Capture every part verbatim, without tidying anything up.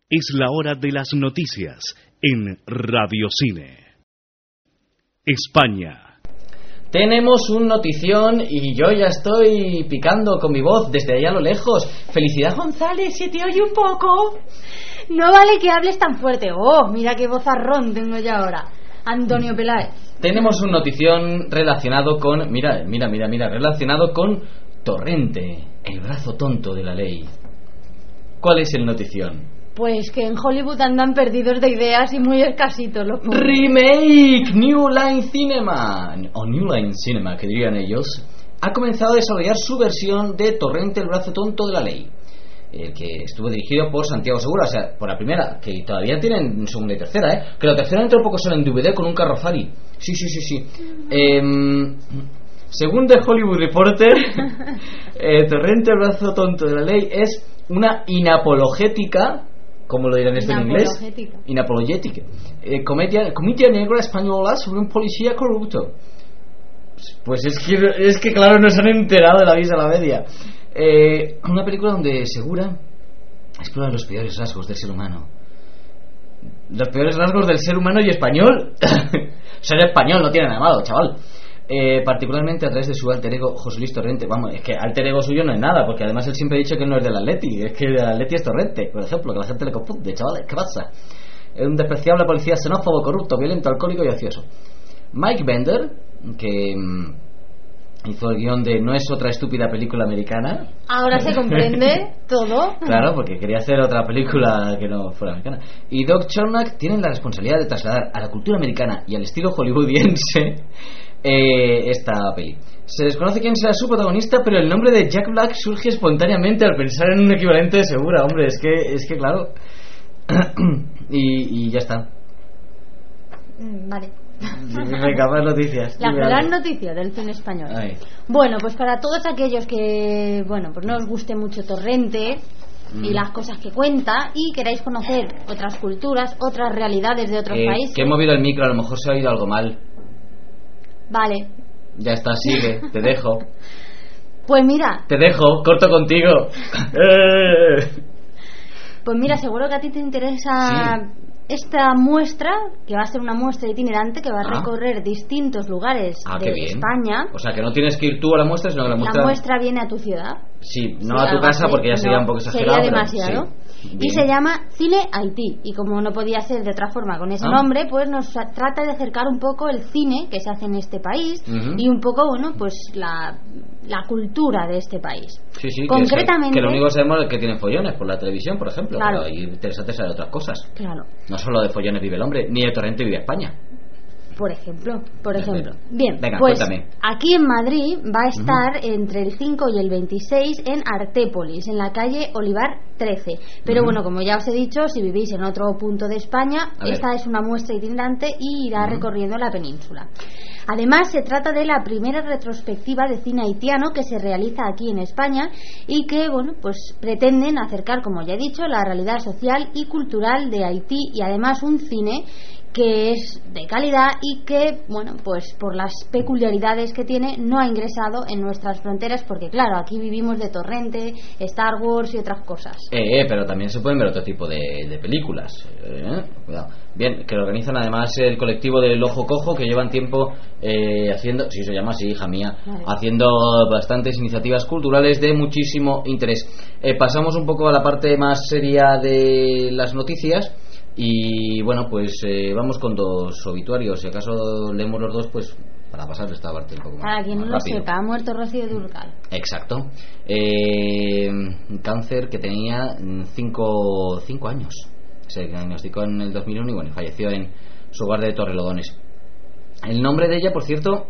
Es la hora de las noticias en Radio Cine. España. Tenemos un notición y yo ya estoy picando con mi voz desde allá a lo lejos. Felicidad González, ¿se te oye un poco? No vale que hables tan fuerte. Oh, mira qué vozarrón tengo yo ahora. Antonio Peláez. Tenemos un notición relacionado con... Mira, mira, mira, mira, relacionado con Torrente, el brazo tonto de la ley. ¿Cuál es el notición? Pues que en Hollywood andan perdidos de ideas y muy escasitos los pobres. Remake New Line Cinema, o New Line Cinema que dirían ellos, ha comenzado a desarrollar su versión de Torrente, el brazo tonto de la ley, el que estuvo dirigido por Santiago Segura. O sea, por la primera, que todavía tienen segunda y tercera, ¿eh? Que la tercera dentro de poco sale en D V D con un carrozari. Sí, sí, sí, sí. Eh, según The Hollywood Reporter, eh, Torrente, el brazo tonto de la ley es una inapologética, como lo dirán esto en inglés, inapologética, eh, comedia, comedia negra española sobre un policía corrupto. Pues es que, es que claro, no se han enterado de la visa a la media. Eh, una película donde Segura explora los peores rasgos del ser humano. Los peores rasgos del ser humano y español. Ser español no tiene nada malo, chaval. Eh, particularmente a través de su alter ego José Luis Torrente. Vamos, es que alter ego suyo no es nada, porque además él siempre ha dicho que no es del Atleti. Es que el Atleti es Torrente, por ejemplo, que la gente le confunde. Chavales, ¿qué pasa? Es un despreciable policía xenófobo, corrupto, violento, alcohólico y ocioso. Mike Bender, que mmm, hizo el guión de No es otra estúpida película americana. Ahora se comprende todo. Claro, porque quería hacer otra película que no fuera americana. Y Doug Chernak tienen la responsabilidad de trasladar a la cultura americana y al estilo hollywoodiense Eh, esta peli. Se desconoce quién será su protagonista, pero el nombre de Jack Black surge espontáneamente al pensar en un equivalente de Segura. Hombre, es que, es que claro. y, y ya está. Vale. Venga, más noticias. La gran noticia del cine español. Ay. Bueno, pues para todos aquellos que, bueno, pues no os guste mucho Torrente mm. y las cosas que cuenta y queráis conocer otras culturas, otras realidades de otros eh, países. Que he movido el micro, a lo mejor se ha oído algo mal. Vale. Ya está, sigue, te dejo. Pues mira. Te dejo, corto contigo. Pues mira, seguro que a ti te interesa sí. esta muestra, que va a ser una muestra itinerante que va a ah. recorrer distintos lugares ah, de España. O sea, que no tienes que ir tú a la muestra, sino que la muestra... La muestra viene a tu ciudad. Sí, no sí, a tu casa así, porque ya sería no, un poco exagerado. Sería demasiado. Sí. Bien. Y se llama Cine Haití. Y como no podía ser de otra forma con ese ah. nombre, pues nos trata de acercar un poco el cine que se hace en este país uh-huh. y un poco, bueno, pues la, la cultura de este país. Sí, sí, concretamente, que, es, que lo único que sabemos es que tienen follones por la televisión, por ejemplo. Claro. Pero es interesante saber otras cosas. Claro. No solo de follones vive el hombre, ni de Torrente vive España. Por ejemplo, por ejemplo. Bien, venga, pues cuéntame. Aquí en Madrid va a estar uh-huh. entre el cinco y el veintiséis en Artépolis, en la calle Olivar trece. Pero uh-huh. bueno, como ya os he dicho, si vivís en otro punto de España, a esta ver. es una muestra itinerante y irá uh-huh. recorriendo la península. Además, se trata de la primera retrospectiva de cine haitiano que se realiza aquí en España y que, bueno, pues pretenden acercar, como ya he dicho, la realidad social y cultural de Haití y además un cine que es de calidad y que, bueno, pues por las peculiaridades que tiene no ha ingresado en nuestras fronteras porque, claro, aquí vivimos de Torrente, Star Wars y otras cosas. Eh, eh pero también se pueden ver otro tipo de, de películas. Eh, cuidado. Bien, que lo organizan además el colectivo del Ojo Cojo, que llevan tiempo eh, haciendo, si se llama así, hija mía, vale. haciendo bastantes iniciativas culturales de muchísimo interés. Eh, pasamos un poco a la parte más seria de las noticias. Y bueno, pues eh, vamos con dos obituarios. Si acaso leemos los dos, pues para pasar esta parte un poco más. Para quien más no rápido. lo sepa, ha muerto Rocío Dúrcal. Exacto. Eh, cáncer que tenía cinco, cinco años. Se diagnosticó en el dos mil uno y bueno, falleció en su hogar de Torrelodones. El nombre de ella, por cierto,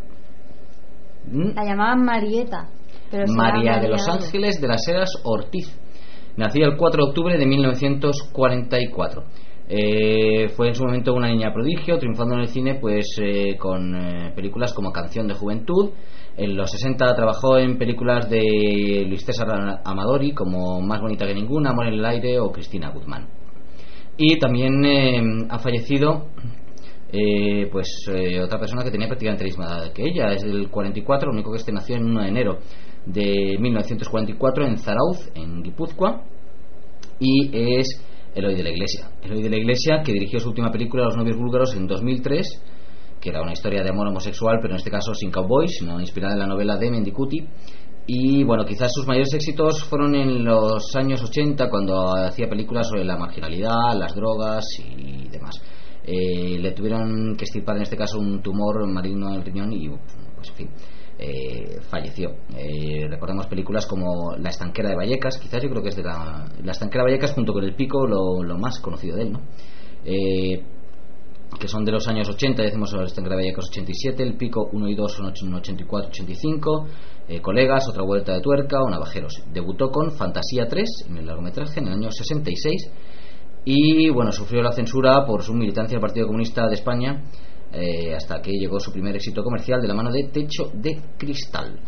la llamaban Marieta. Pero María de los Ángeles de las Heras Ortiz. Nacía el cuatro de octubre de mil novecientos cuarenta y cuatro. Eh, fue en su momento una niña prodigio, triunfando en el cine pues eh, con eh, películas como Canción de Juventud. En los sesenta trabajó en películas de Luis César Amadori como Más bonita que ninguna, Amor en el aire o Cristina Guzmán. Y también eh, ha fallecido eh, pues eh, otra persona que tenía prácticamente la misma edad que ella, es del cuarenta y cuatro, lo único que este nació en uno de enero de mil novecientos cuarenta y cuatro en Zarauz, en Guipúzcoa, y es Eloy de la Iglesia. Eloy de la Iglesia, que dirigió su última película, Los novios búlgaros, en dos mil tres, que era una historia de amor homosexual, pero en este caso sin cowboys, sino inspirada en la novela de Mendicuti. Y bueno, quizás sus mayores éxitos fueron en los años ochenta, cuando hacía películas sobre la marginalidad, las drogas y demás. Eh, le tuvieron que extirpar en este caso un tumor maligno en el riñón y pues en fin, eh, falleció. Eh, recordemos películas como La estanquera de Vallecas, quizás yo creo que es de la, la estanquera de Vallecas junto con El Pico lo, lo más conocido de él, ¿no? Eh, que son de los años ochenta, decimos La estanquera de Vallecas ochenta y siete, El Pico uno y dos son ochenta y cuatro ochenta y cinco, eh, Colegas, Otra vuelta de tuerca o Navajeros. Debutó con Fantasía tres en el largometraje en el año sesenta y seis y bueno, sufrió la censura por su militancia al Partido Comunista de España, eh, hasta que llegó su primer éxito comercial de la mano de Techo de Cristal.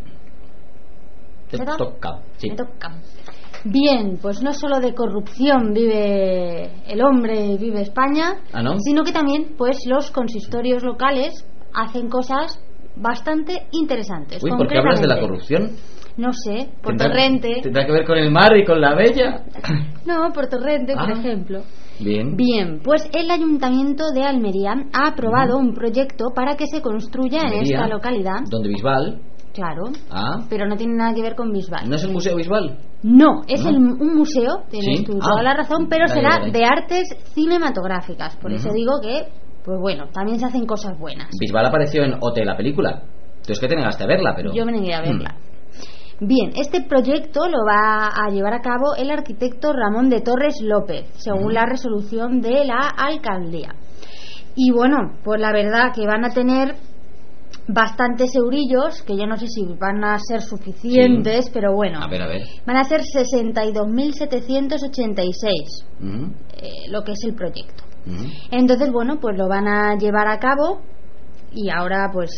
Te ¿Me toca? Sí. Me toca. Bien, pues no solo de corrupción vive el hombre, vive España, ¿Ah, no? sino que también pues los consistorios locales hacen cosas bastante interesantes. Uy, ¿por qué hablas de la corrupción? No sé, por ¿Tendrá, Torrente. ¿Tendrá que ver con el mar y con la bella? No, por Torrente, ah, por ejemplo. Bien. Bien, pues el Ayuntamiento de Almería ha aprobado uh-huh. un proyecto para que se construya Almería, en esta localidad. ¿Donde Bisbal? Claro, ah. pero no tiene nada que ver con Bisbal. ¿No es el Museo Bisbal? No, es ¿No? El, un museo, tienes ¿Sí? tú ah. toda la razón, pero dale, será dale. de artes cinematográficas. Por uh-huh. eso digo que, pues bueno, también se hacen cosas buenas. Bisbal apareció en O T, la película. Entonces que te negaste a verla, pero... Yo me negué a verla. Hmm. Bien, este proyecto lo va a llevar a cabo el arquitecto Ramón de Torres López, según uh-huh. la resolución de la alcaldía. Y bueno, pues la verdad que van a tener bastantes eurillos, que yo no sé si van a ser suficientes, sí. pero bueno, a ver, a ver. van a ser sesenta y dos mil setecientos ochenta y seis, uh-huh. eh, lo que es el proyecto. Uh-huh. Entonces, bueno, pues lo van a llevar a cabo. Y ahora pues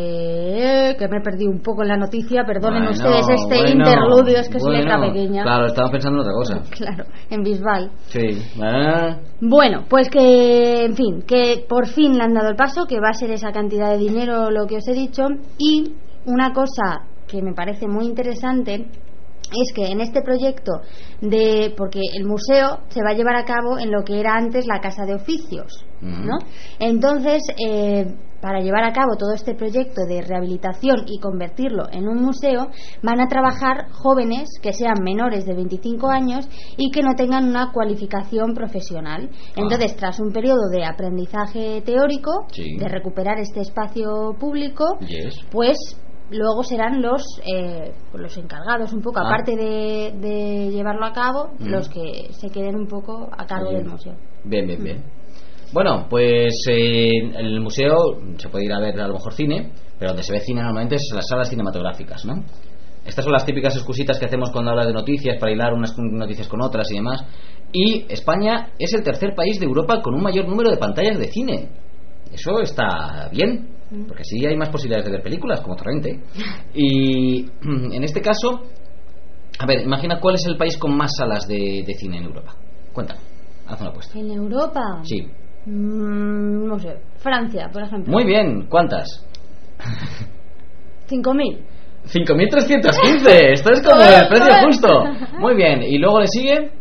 eh, que me he perdido un poco en la noticia, perdonen bueno, ustedes este bueno, interludio, es que bueno, soy letra pequeña. Claro, estaba pensando en otra cosa. Claro, en Bisbal. Sí. Ah. Bueno, pues que, en fin, que por fin le han dado el paso, que va a ser esa cantidad de dinero lo que os he dicho. Y una cosa que me parece muy interesante es que en este proyecto de, porque el museo se va a llevar a cabo en lo que era antes la Casa de Oficios, uh-huh. ¿no? Entonces, eh, para llevar a cabo todo este proyecto de rehabilitación y convertirlo en un museo, van a trabajar jóvenes que sean menores de veinticinco años y que no tengan una cualificación profesional. Entonces, ah. tras un periodo de aprendizaje teórico, sí. de recuperar este espacio público, yes. pues luego serán los eh, los encargados un poco, ah. aparte de, de llevarlo a cabo, mm. los que se queden un poco a cargo bien. del museo. Bien, bien, bien. Mm. Bueno, pues eh, en el museo se puede ir a ver a lo mejor cine, pero donde se ve cine normalmente es en las salas cinematográficas, ¿no? Estas son las típicas excusitas que hacemos cuando hablas de noticias, para hilar unas noticias con otras y demás. Y España es el tercer país de Europa con un mayor número de pantallas de cine. Eso está bien, porque así hay más posibilidades de ver películas, como Torrente. Y en este caso, a ver, imagina cuál es el país con más salas de, de cine en Europa. Cuéntame, haz una apuesta. ¿En Europa? Sí. Mm, no sé, Francia, por ejemplo. Muy bien, ¿cuántas? cinco mil. cinco mil trescientos quince. Esto es como el precio justo. Muy bien, ¿y luego le sigue?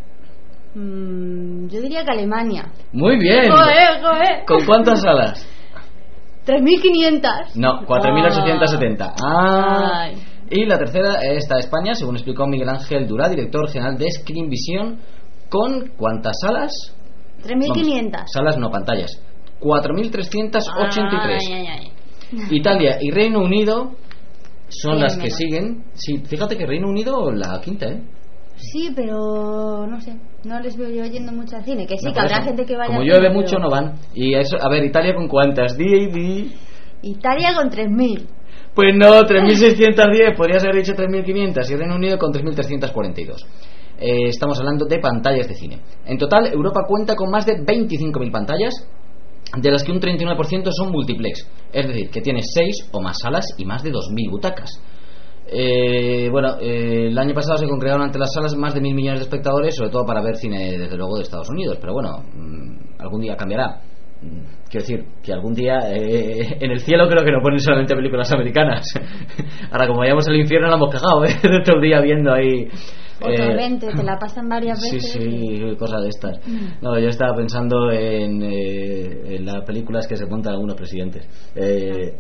Mm, yo diría que Alemania. Muy bien. Joder, joder. ¿Con cuántas salas? tres mil quinientas. No, cuatro mil ochocientos setenta. Ah. Ay. Y la tercera está España, según explicó Miguel Ángel Durá, director general de Screen Vision, ¿con cuántas salas? tres mil quinientas. Salas no, pantallas. cuatro mil trescientos ochenta y tres. Ay, ay, ay. Italia y Reino Unido son Bien, las que menos. siguen. Sí, fíjate que Reino Unido la quinta, ¿eh? Sí, pero no sé, no les veo yo yendo mucho al cine. Que sí, no, que habrá eso. gente que vaya. Como al llueve cine, mucho pero... no van. Y eso, a ver, Italia con cuántas. Di, di. Italia con tres mil. Pues no, tres mil seiscientos diez. Podrías haber dicho tres mil quinientos. Y Reino Unido con tres mil trescientos cuarenta y dos. Eh, estamos hablando de pantallas de cine. En total, Europa cuenta con más de veinticinco mil pantallas, de las que un treinta y nueve por ciento son multiplex, es decir, que tiene seis o más salas y más de dos mil butacas. Eh, bueno, eh, el año pasado se congregaron ante las salas más de mil millones de espectadores, sobre todo para ver cine, desde luego, de Estados Unidos. Pero bueno, mmm, algún día cambiará. Quiero decir, que algún día eh, en el cielo creo que no ponen solamente películas americanas. Ahora, como vayamos al infierno, la hemos cagado, ¿eh? Todo el día viendo ahí. O Torrente, eh, te la pasan varias veces. Sí, sí, cosas de estas. No, yo estaba pensando en, eh, en las películas que se montan algunos presidentes. Eh,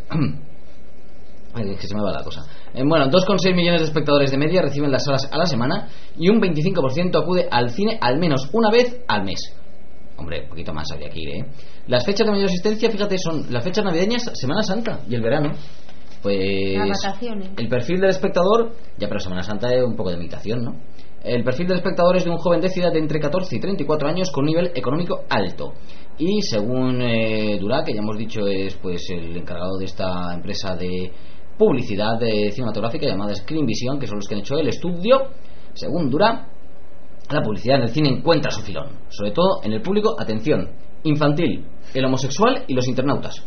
es que se me va la cosa. Eh, bueno, dos coma seis millones de espectadores de media reciben las salas a la semana y un veinticinco por ciento acude al cine al menos una vez al mes. Hombre, un poquito más habría que ir, ¿eh? Las fechas de mayor asistencia, fíjate, son las fechas navideñas, Semana Santa y el verano. Pues las vacaciones. El perfil del espectador, ya pero Semana Santa es un poco de imitación, ¿no? El perfil del espectador es de un joven de ciudad de entre catorce y treinta y cuatro años con un nivel económico alto. Y según eh, Durá, que ya hemos dicho es pues el encargado de esta empresa de publicidad de cinematográfica llamada Screen Vision, que son los que han hecho el estudio, según Durá, la publicidad en el cine encuentra su filón, sobre todo en el público, atención, infantil, el homosexual y los internautas.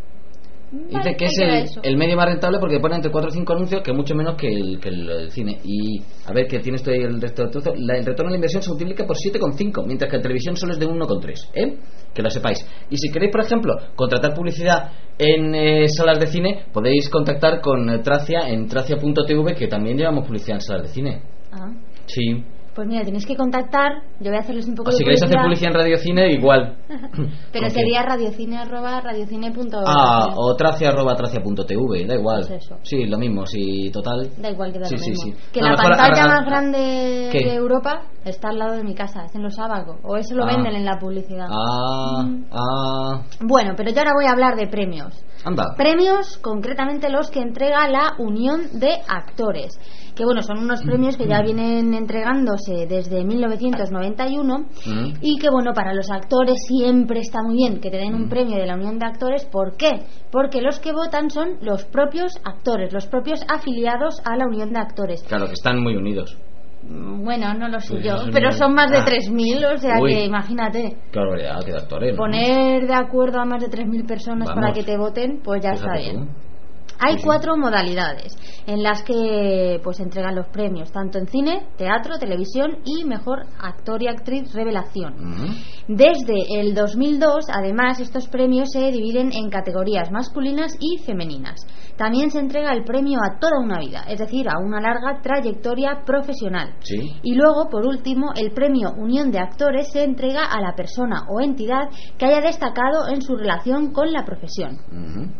Dice que es el, el medio más rentable porque pone entre cuatro o cinco anuncios, que es mucho menos que el, que el, el cine. Y a ver, que tienes ahí el resto del trozo. La, el retorno de la inversión se multiplica por siete coma cinco, mientras que en televisión solo es de uno coma tres, ¿eh? Que lo sepáis. Y si queréis, por ejemplo, contratar publicidad en eh, salas de cine, podéis contactar con eh, Tracia en tracia punto t v, que también llevamos publicidad en salas de cine. Ah. Sí. Pues mira, tenéis que contactar. Yo voy a hacerles un poco o de si queréis hacer publicidad en radiocine, igual. Pero okay. Sería radiocine arroba radiocine punto ah, o tracia arroba tracia punto t v, da igual. Pues eso. Sí, lo mismo, sí, total. Da igual que da sí, lo sí, mismo. Sí. Que no, la pantalla a, a, más grande ¿qué? de Europa está al lado de mi casa, es en Los Ábacos. O eso lo ah. venden en la publicidad. Ah, mm. ah. Bueno, pero yo ahora voy a hablar de premios. Anda. Premios, concretamente los que entrega la Unión de Actores, que bueno, son unos premios que ya vienen entregándose desde mil novecientos noventa y uno mm. y que bueno, para los actores siempre está muy bien que te den un mm. premio de la Unión de Actores. ¿Por qué? Porque los que votan son los propios actores, los propios afiliados a la Unión de Actores. Claro, que están muy unidos. Bueno, no lo sé pues yo, pero son más de ah. tres mil, o sea Uy. que imagínate. Qué barbaridad, qué de actores, ¿no? Poner de acuerdo a más de tres mil personas Vamos. para que te voten, pues ya Fíjate está bien. Tú. Hay sí, cuatro sí. modalidades en las que pues entregan los premios, tanto en cine, teatro, televisión y mejor actor y actriz revelación. Uh-huh. Desde el dos mil dos, además, estos premios se dividen en categorías masculinas y femeninas. También se entrega el premio a toda una vida, es decir, a una larga trayectoria profesional. Sí. Y luego, por último, el premio Unión de Actores se entrega a la persona o entidad que haya destacado en su relación con la profesión. Uh-huh.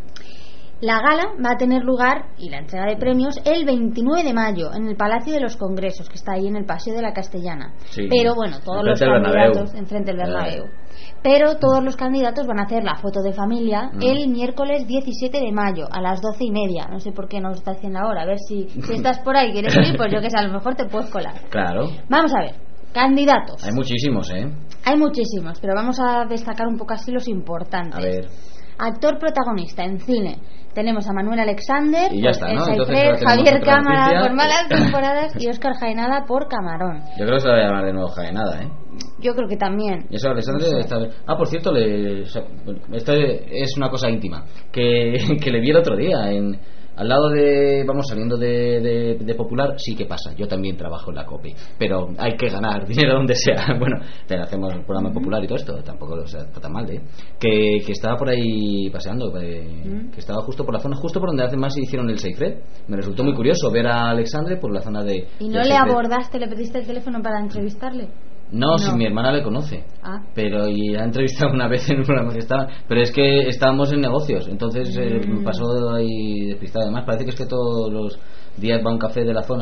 La gala va a tener lugar, y la entrega de premios, el veintinueve de mayo en el Palacio de los Congresos, que está ahí en el Paseo de la Castellana. Sí. Pero bueno, todos los candidatos enfrente del Bernabéu. Pero todos los candidatos van a hacer la foto de familia mm. el miércoles diecisiete de mayo a las doce y media. No sé por qué nos está haciendo ahora. A ver si, si estás por ahí, quieres ir, pues yo que sé, a lo mejor te puedes colar. Claro. Vamos a ver. Candidatos. Hay muchísimos, ¿eh? Hay muchísimos, pero vamos a destacar un poco así los importantes. A ver. Actor protagonista en cine. Tenemos a Manuel Alexander, y ya está, ¿no? Entonces, Javier Cámara por Malas Temporadas y Óscar Jaenada por Camarón. Yo creo que se va a llamar de nuevo Jaenada, ¿eh? Yo creo que también. Y eso Alexander no sé. está... Ah, por cierto, le... esto es una cosa íntima que, que le vi el otro día en... Al lado de, vamos, saliendo de, de, de Popular, sí que pasa. Yo también trabajo en la COPE, pero hay que ganar dinero donde sea. Bueno, hacemos el programa Popular y todo esto, tampoco o sea, está tan mal, ¿eh? Que, que estaba por ahí paseando, eh, que estaba justo por la zona, justo por donde hace más hicieron el Seifred. Me resultó muy curioso ver a Alexandre por la zona de... ¿Y no le abordaste, le pediste el teléfono para entrevistarle? No, no, si mi hermana le conoce, ah. pero y la he entrevistado una vez en un programa que estaba, pero es que estábamos en negocios, entonces mm. eh, me pasó ahí despistado. Además parece que es que todos los días va a un café de la zona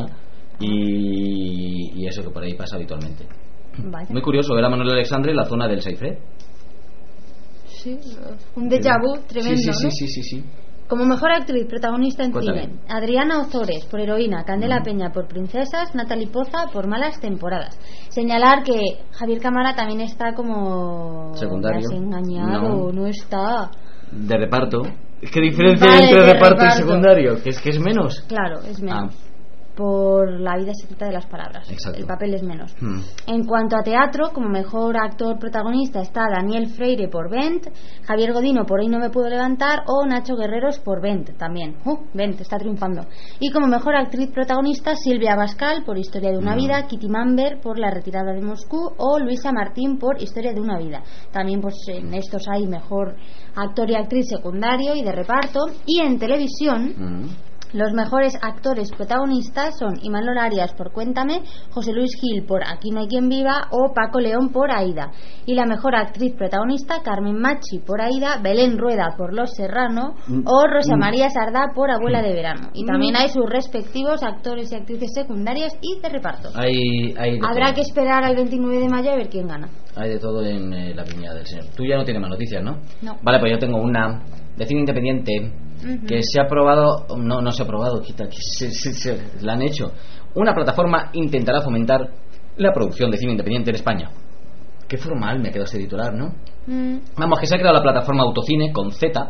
y, y eso que por ahí pasa habitualmente. Vaya. Muy curioso ver a Manuel Alexandre en la zona del Seifred. Sí, un déjà vu tremendo, sí, sí, ¿no? sí, sí, sí, sí. Como mejor actriz protagonista en Cuéntame. cine, Adriana Ozores por Heroína, Candela mm. Peña por Princesas, Natalie Poza por Malas Temporadas. Señalar que Javier Cámara también está como... secundario. ¿Te has engañado? No. no está... De reparto. Es que diferencia vale, entre de reparto, reparto y secundario, que es que es menos. Claro, es menos. Ah. Por La vida secreta de las palabras. Exacto. El papel es menos. Hmm. En cuanto a teatro, como mejor actor protagonista está Daniel Freire por Bent, Javier Godino por Hoy no me puedo levantar o Nacho Guerreros por Bent también. Uh, Bent está triunfando. Y como mejor actriz protagonista Silvia Abascal por Historia de una hmm. vida, Kitty Mamber por La retirada de Moscú o Luisa Martín por Historia de una vida. También pues en estos hay mejor actor y actriz secundario y de reparto. Y en televisión... Hmm. Los mejores actores protagonistas son Imanol Arias por Cuéntame, José Luis Gil por Aquí no hay quien viva o Paco León por Aída. Y la mejor actriz protagonista, Carmen Machi por Aída, Belén Rueda por Los Serrano o Rosa María Sardá por Abuela de Verano. Y también hay sus respectivos actores y actrices secundarias y de reparto. Hay, hay de Habrá todo. que esperar al veintinueve de mayo a ver quién gana. Hay de todo en eh, la viña del señor. Tú ya no tienes más noticias, ¿no? No. Vale, pues yo tengo una de cine independiente Uh-huh. que se ha aprobado, no, no se ha aprobado, quita, que se, se, se, la han hecho. Una plataforma intentará fomentar la producción de cine independiente en España. Qué formal me ha quedado ese titular, ¿no? Mm. Vamos, que se ha creado la plataforma Autocine con Z,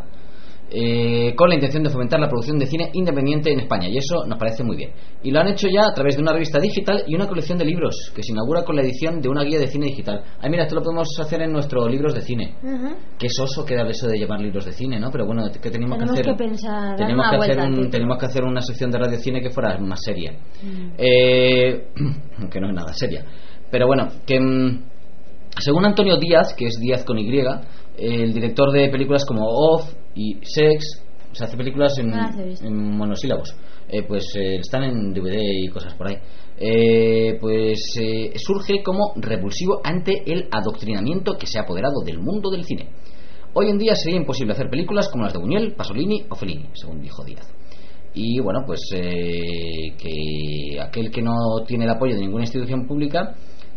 eh, con la intención de fomentar la producción de cine independiente en España, y eso nos parece muy bien. Y lo han hecho ya a través de una revista digital y una colección de libros que se inaugura con la edición de una guía de cine digital. Ay, mira, esto lo podemos hacer en nuestros libros de cine. Uh-huh. Qué soso queda eso de llamar libros de cine, ¿no? Pero bueno, ¿qué tenemos, Tenemos que hacer? que pensar, dar tenemos, una que hacer vuelta, un, sí. tenemos que hacer una sección de radio cine que fuera más seria. Mm. Eh, que no es nada seria. Pero bueno, que mm, según Antonio Díaz, que es Díaz con Y, el director de películas como Off y Sex, se hace películas en, Ah, sí, he visto. en monosílabos, eh, pues eh, están en D V D y cosas por ahí. Eh, pues eh, surge como revulsivo ante el adoctrinamiento que se ha apoderado del mundo del cine. Hoy en día sería imposible hacer películas como las de Buñuel, Pasolini o Fellini, según dijo Díaz. Y bueno, pues eh, que aquel que no tiene el apoyo de ninguna institución pública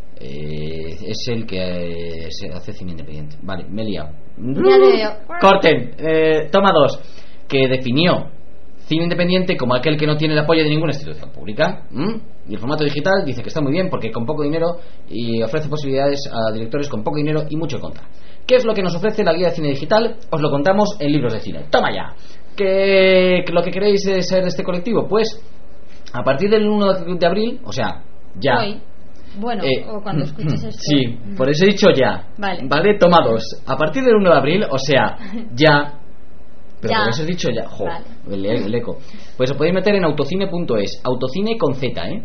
eh, es el que eh, se hace cine independiente. Vale, me he liado. Ya te veo. Corten, eh, toma dos. Que definió cine independiente como aquel que no tiene el apoyo de ninguna institución pública. ¿Mm? Y el formato digital dice que está muy bien porque con poco dinero y ofrece posibilidades a directores con poco dinero y mucho contar. ¿Qué es lo que nos ofrece la guía de cine digital? Os lo contamos en Libros de Cine. Toma ya. ¿Qué, qué lo que queréis es ser de este colectivo? Pues a partir del uno de abril, o sea, ya. Hoy. Bueno, Eh, o cuando escuches esto. Sí, por eso he dicho ya. Vale. Vale, toma dos. A partir del uno de abril, o sea, ya. Pero Ya. por eso he dicho ya. Jo, Vale. el, el eco. Pues os podéis meter en autocine punto es. Autocine con Z, ¿eh?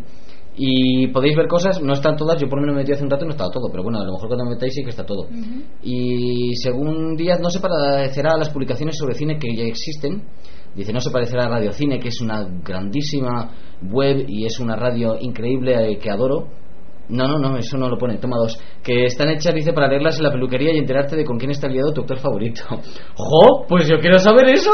Y podéis ver cosas, no están todas. Yo por lo menos me metí hace un rato y no estaba todo. Pero bueno, a lo mejor cuando me metáis sí que está todo. Uh-huh. Y según Díaz, no se parecerá a las publicaciones sobre cine que ya existen. Dice, no se parecerá a Radio Cine, que es una grandísima web y es una radio increíble eh, que adoro. No, no, no, eso no lo pone, toma dos. Que están hechas, dice, para leerlas en la peluquería y enterarte de con quién está liado tu actor favorito. ¡Jo! Pues yo quiero saber eso.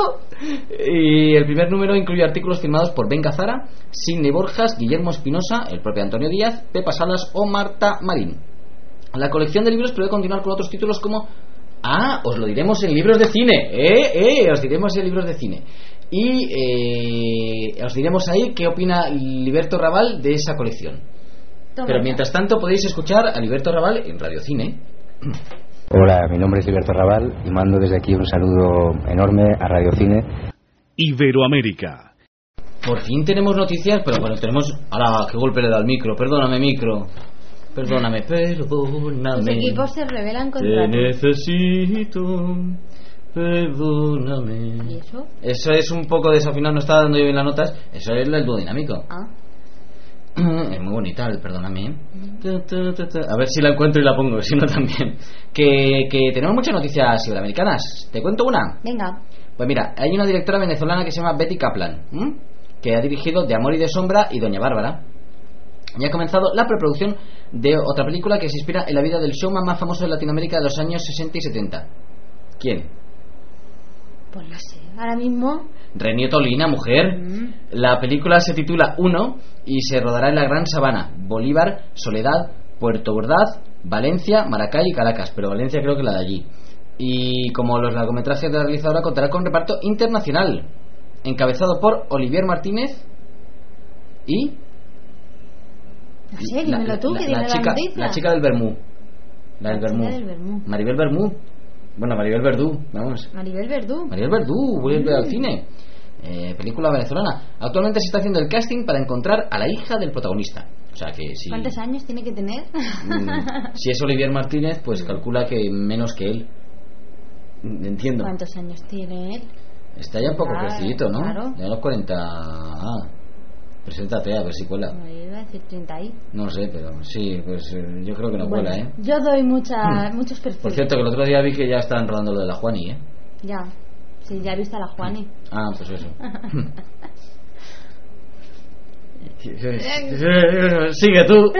Y el primer número incluye artículos firmados por Ben Gazzara, Sidney Borjas, Guillermo Espinosa, el propio Antonio Díaz, Pepa Salas o Marta Marín. La colección de libros puede continuar con otros títulos como... Ah, os lo diremos en Libros de Cine. Eh, eh, os diremos en Libros de Cine. Y eh, os diremos ahí qué opina Liberto Raval de esa colección. Toma Pero ya. mientras tanto podéis escuchar a Liberto Raval en Radio Cine. Hola, mi nombre es Liberto Raval y mando desde aquí un saludo enorme a Radio Cine. Iberoamérica. Por fin tenemos noticias, pero bueno, tenemos... ¡Hala, qué golpe le da al micro! Perdóname, micro. Perdóname, perdóname. Los equipos se rebelan Te contra ti. necesito, perdóname. ¿Y eso? Eso es un poco desafinado, no estaba dando yo bien las notas. Eso es el dúo dinámico. Ah. Es muy bonita el perdóname, ¿eh? Ta, ta, ta, ta. A ver si la encuentro y la pongo, si no también. Que, que tenemos muchas noticias iberoamericanas. ¿Te cuento una? Venga. Pues mira, hay una directora venezolana que se llama Betty Kaplan, ¿m? que ha dirigido De Amor y de Sombra y Doña Bárbara. Y ha comenzado la preproducción de otra película que se inspira en la vida del showman más famoso de Latinoamérica de los años sesenta y setenta. ¿Quién? Pues no sé. Ahora mismo. Renio Tolina, mujer. Mm. La película se titula Uno y se rodará en la Gran Sabana, Bolívar, Soledad, Puerto Ordaz, Valencia, Maracay y Caracas, pero Valencia creo que la de allí. Y como los largometrajes de la realizadora, contará con reparto internacional, encabezado por Olivier Martínez y... No sé, dímelo tú, la, que la, dime la chica, noticia. la chica del Bermú. La del La chica Bermú. del Bermú. Maribel Bermú. Bueno, Maribel Verdú, vamos. Maribel Verdú. Maribel Verdú, vuelve Mm. al cine. Eh, película venezolana. Actualmente se está haciendo el casting para encontrar a la hija del protagonista. O sea que si... ¿Cuántos años tiene que tener? mm, si es Olivier Martínez, pues calcula que menos que él. Mm, Entiendo. ¿Cuántos años tiene él? Está ya un poco Claro, crecidito, ¿no? claro. Ya a los cuarenta... Ah, preséntate a ver si cuela. No, yo iba a decir treinta y... No sé, pero sí, pues eh, yo creo que no Bueno, cuela, ¿eh? yo doy mucha, muchos perfiles. Por cierto, que el otro día vi que ya estaban rodando lo de la Juani, ¿eh? Ya. Sí, ya he visto a la Juani. Ah, pues eso. Sigue tú.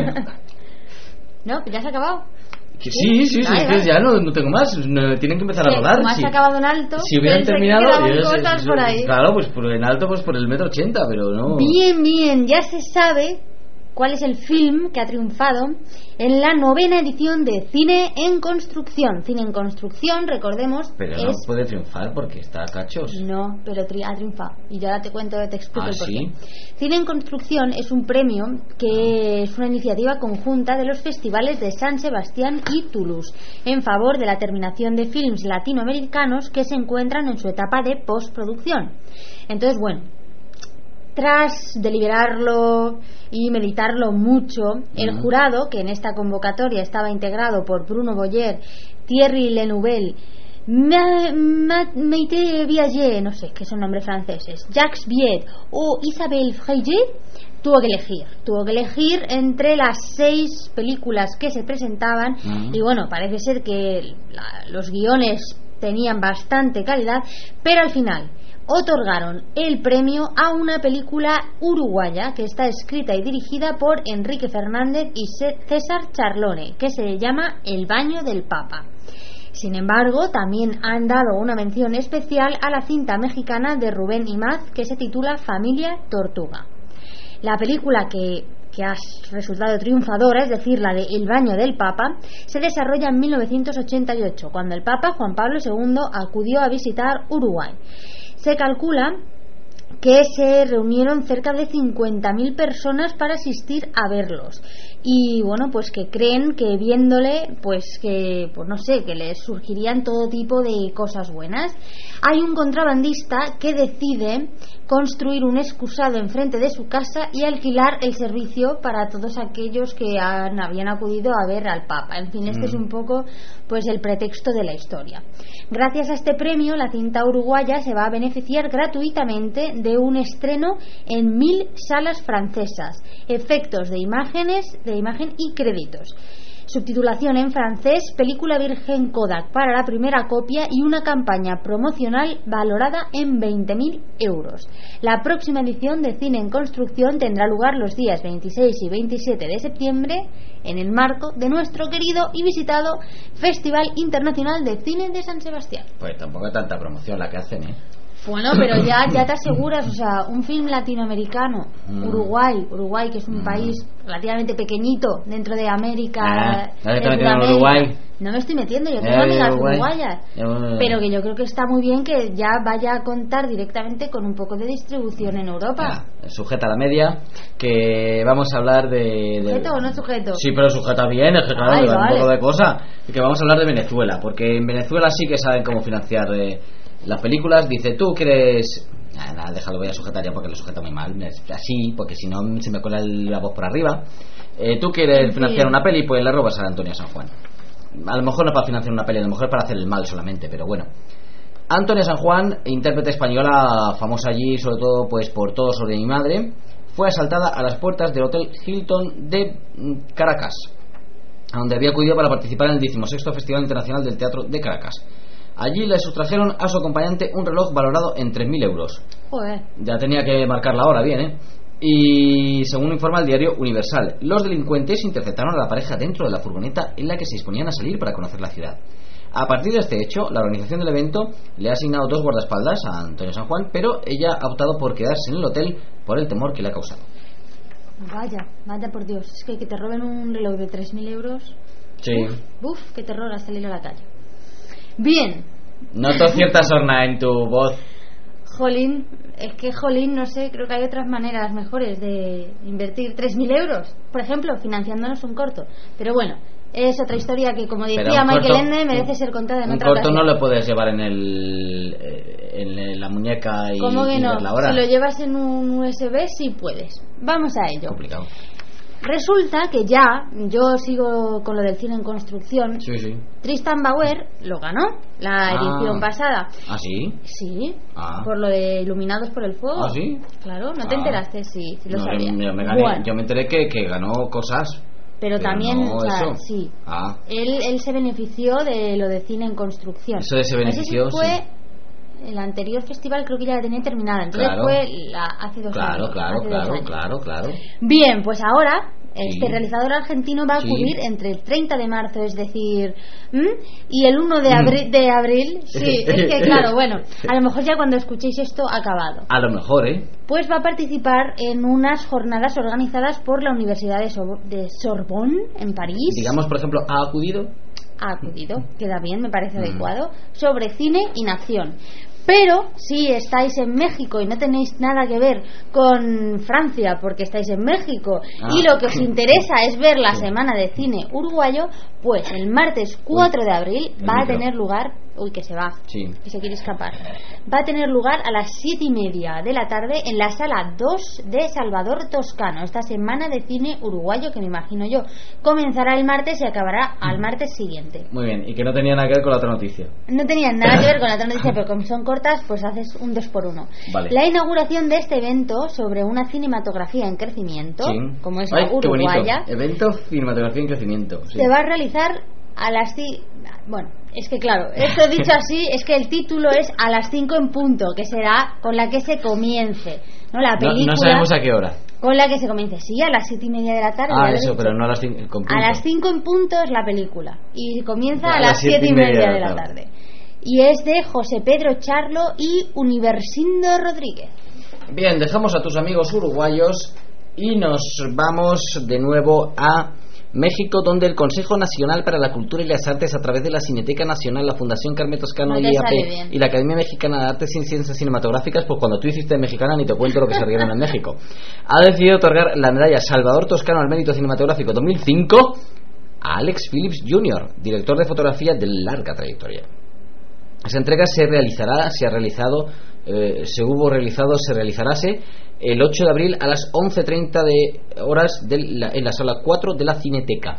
¿No? ¿Ya se ha acabado? Que sí, sí, sí, vale, es vale. que ya no, no tengo más. No, tienen que empezar a Sí, rodar. como has Si, acabado en alto, si hubieran pensé que terminado, quedaban yo- cosas yo- por ahí. claro, pues por en alto, pues por el metro ochenta, pero no. Bien, bien, ya se sabe cuál es el film que ha triunfado en la novena edición de Cine en Construcción. Cine en Construcción, recordemos, Pero no es... puede triunfar porque está a cachos. No, pero tri- ha triunfado. Y yo ahora te cuento, te explico Ah, el porqué. ¿sí? Cine en Construcción es un premio que es una iniciativa conjunta de los festivales de San Sebastián y Toulouse en favor de la terminación de films latinoamericanos que se encuentran en su etapa de postproducción. Entonces, bueno, tras deliberarlo y meditarlo mucho, el Mm. jurado, que en esta convocatoria estaba integrado por Bruno Boyer, Thierry Lenouvel, Ma- Ma- Maite Viager, no sé, que son nombres franceses, Jacques Viet o Isabelle Freyet, tuvo que elegir, tuvo que elegir entre las seis películas que se presentaban. Mm. Y bueno, parece ser que la- los guiones tenían bastante calidad, pero al final otorgaron el premio a una película uruguaya que está escrita y dirigida por Enrique Fernández y César Charlone, que se llama El baño del Papa. Sin embargo, también han dado una mención especial a la cinta mexicana de Rubén Imaz que se titula Familia Tortuga. La película que, que ha resultado triunfadora, es decir, la de El baño del Papa, se desarrolla en mil novecientos ochenta y ocho, cuando el Papa Juan Pablo segundo acudió a visitar Uruguay. Se calcula que se reunieron cerca de cincuenta mil personas para asistir a verlos, y bueno, pues que creen que viéndole, pues que, pues no sé, que les surgirían todo tipo de cosas buenas. Hay un contrabandista que decide construir un excusado enfrente de su casa y alquilar el servicio para todos aquellos que han, habían acudido a ver al Papa. En fin, este Mm. es un poco pues el pretexto de la historia. Gracias a este premio, la cinta uruguaya se va a beneficiar gratuitamente de un estreno en mil salas francesas, efectos de imágenes, de imagen y créditos. Subtitulación en francés, película virgen Kodak para la primera copia y una campaña promocional valorada en veinte mil euros. La próxima edición de Cine en Construcción tendrá lugar los días veintiséis y veintisiete de septiembre en el marco de nuestro querido y visitado Festival Internacional de Cine de San Sebastián. Pues tampoco es tanta promoción la que hacen, ¿eh? Bueno, pero ya, ya te aseguras, o sea, un film latinoamericano, Mm. Uruguay, Uruguay que es un Mm. país relativamente pequeñito dentro de América, Ah, ¿no te de estás metiendo en Sudamérica. Uruguay? No me estoy metiendo, yo tengo Eh, amigas Uruguay. uruguayas, Eh, pero que yo creo que está muy bien que ya vaya a contar directamente con un poco de distribución en Europa. Ah, sujeta a la media, que vamos a hablar de... de- ¿Sujeto o no sujeto? Sí, pero sujeta bien, es que claro, Ay, lleva vale. un poco de cosa. Y que vamos a hablar de Venezuela, porque en Venezuela sí que saben cómo financiar eh, las películas. Dice, tú quieres... Nada, nada, déjalo, voy a sujetar ya porque lo sujeta muy mal. Es así, porque si no se me cuela el- la voz por arriba. Eh, tú quieres En financiar fin. una peli, pues le robas a Antonia San Juan. A lo mejor no para financiar una peli, a lo mejor para hacer el mal solamente, pero bueno. Antonia San Juan, intérprete española famosa allí, sobre todo pues por Todo sobre mi madre, fue asaltada a las puertas del Hotel Hilton de mm, Caracas, a donde había acudido para participar en el decimosexto Festival Internacional del Teatro de Caracas. Allí le sustrajeron a su acompañante un reloj valorado en tres mil euros. Joder. Ya tenía que marcar la hora bien, ¿eh? Y según informa el diario Universal, los delincuentes interceptaron a la pareja dentro de la furgoneta en la que se disponían a salir para conocer la ciudad. A partir de este hecho, la organización del evento le ha asignado dos guardaespaldas a Antonio San Juan, pero ella ha optado por quedarse en el hotel por el temor que le ha causado. Vaya, vaya por Dios, es que que te roben un reloj de tres mil euros. Sí. Uf, qué terror a salir a la calle. Bien, Noto cierta sorna en tu voz. jolín, es que jolín, no sé, creo que hay otras maneras mejores de invertir tres mil euros, por ejemplo, financiándonos un corto. Pero bueno, es otra historia que, como Pero decía un Michael corto- Ende, merece ser contada en Un otra corto no ocasión. lo puedes llevar en el eh, en la muñeca y, ¿Cómo que y no? ver la hora. Si lo llevas en un U S B, sí puedes. Vamos a ello. Complicado. Resulta que ya, yo sigo con lo del cine en construcción, Sí, sí. Tristan Bauer lo ganó la Ah. edición pasada. ¿Ah, sí? Sí, Ah. por lo de Iluminados por el Fuego. ¿Ah, sí? Claro, ¿no te Ah. enteraste? Sí, sí lo No, sabía. yo, me gané- Bueno, yo me enteré que, que ganó cosas. pero también, no o sea, eso. sí. Ah. Él, él se benefició de lo de cine en construcción. Eso de se No sé si benefició, fue sí. el anterior festival creo que ya la tenía terminada, entonces Claro. fue la, hace dos Claro, años. claro, hace dos claro, años. claro, claro. Bien, pues ahora este Sí. realizador argentino va a Sí. cubrir entre el treinta de marzo, es decir, ¿m? y el uno de abril, de abril, sí, es que claro, bueno, a lo mejor ya cuando escuchéis esto ha acabado. A lo mejor, ¿eh? Pues va a participar en unas jornadas organizadas por la Universidad de, Sor- de Sorbonne en París. Digamos, por ejemplo, ha acudido. Ha acudido, queda bien, me parece Mm. adecuado, sobre cine y nación. Pero si estáis en México y no tenéis nada que ver con Francia porque estáis en México Ah. y lo que os interesa es ver la Sí. semana de cine uruguayo, pues el martes cuatro de abril el va a micro. tener lugar, uy que se va, Sí. que se quiere escapar, va a tener lugar a las siete y media de la tarde en la sala dos de Salvador Toscano, esta semana de cine uruguayo que me imagino yo comenzará el martes y acabará al martes siguiente. Muy bien, y que no tenía nada que ver con la otra noticia. No tenía nada que ver con la otra noticia, pero como son cortas, pues haces un dos por uno. Vale. La inauguración de este evento sobre una cinematografía en crecimiento, Sí. como es Ay, la qué bonito. uruguaya, Evento Cinematografía en Crecimiento. Sí. se va a realizar a las ci- bueno, es que claro, esto dicho así, es que el título es a las cinco en punto, que será con la que se comience, ¿no? La No, película no sabemos a qué hora. con la que se comience, sí, a las siete y media de la tarde. Ah, ya lo he eso, dicho. pero no a las cinco. con A punto. las cinco en punto es la película y comienza Ya, a las siete y media de la tarde. Y es de José Pedro Charlo y Universindo Rodríguez. Bien, dejamos a tus amigos uruguayos y nos vamos de nuevo a México, donde el Consejo Nacional para la Cultura y las Artes, a través de la Cineteca Nacional, la Fundación Carmen Toscano No te I A sale P bien. y la Academia Mexicana de Artes y Ciencias Cinematográficas, pues cuando tú hiciste mexicana ni te cuento lo que se rieron en México, ha decidido otorgar la medalla Salvador Toscano al Mérito Cinematográfico dos mil cinco a Alex Phillips junior, director de fotografía de larga trayectoria. Esa entrega se realizará, se ha realizado, eh, se hubo realizado, se realizaráse el ocho de abril a las once treinta de horas de la, en la sala cuatro de la Cineteca.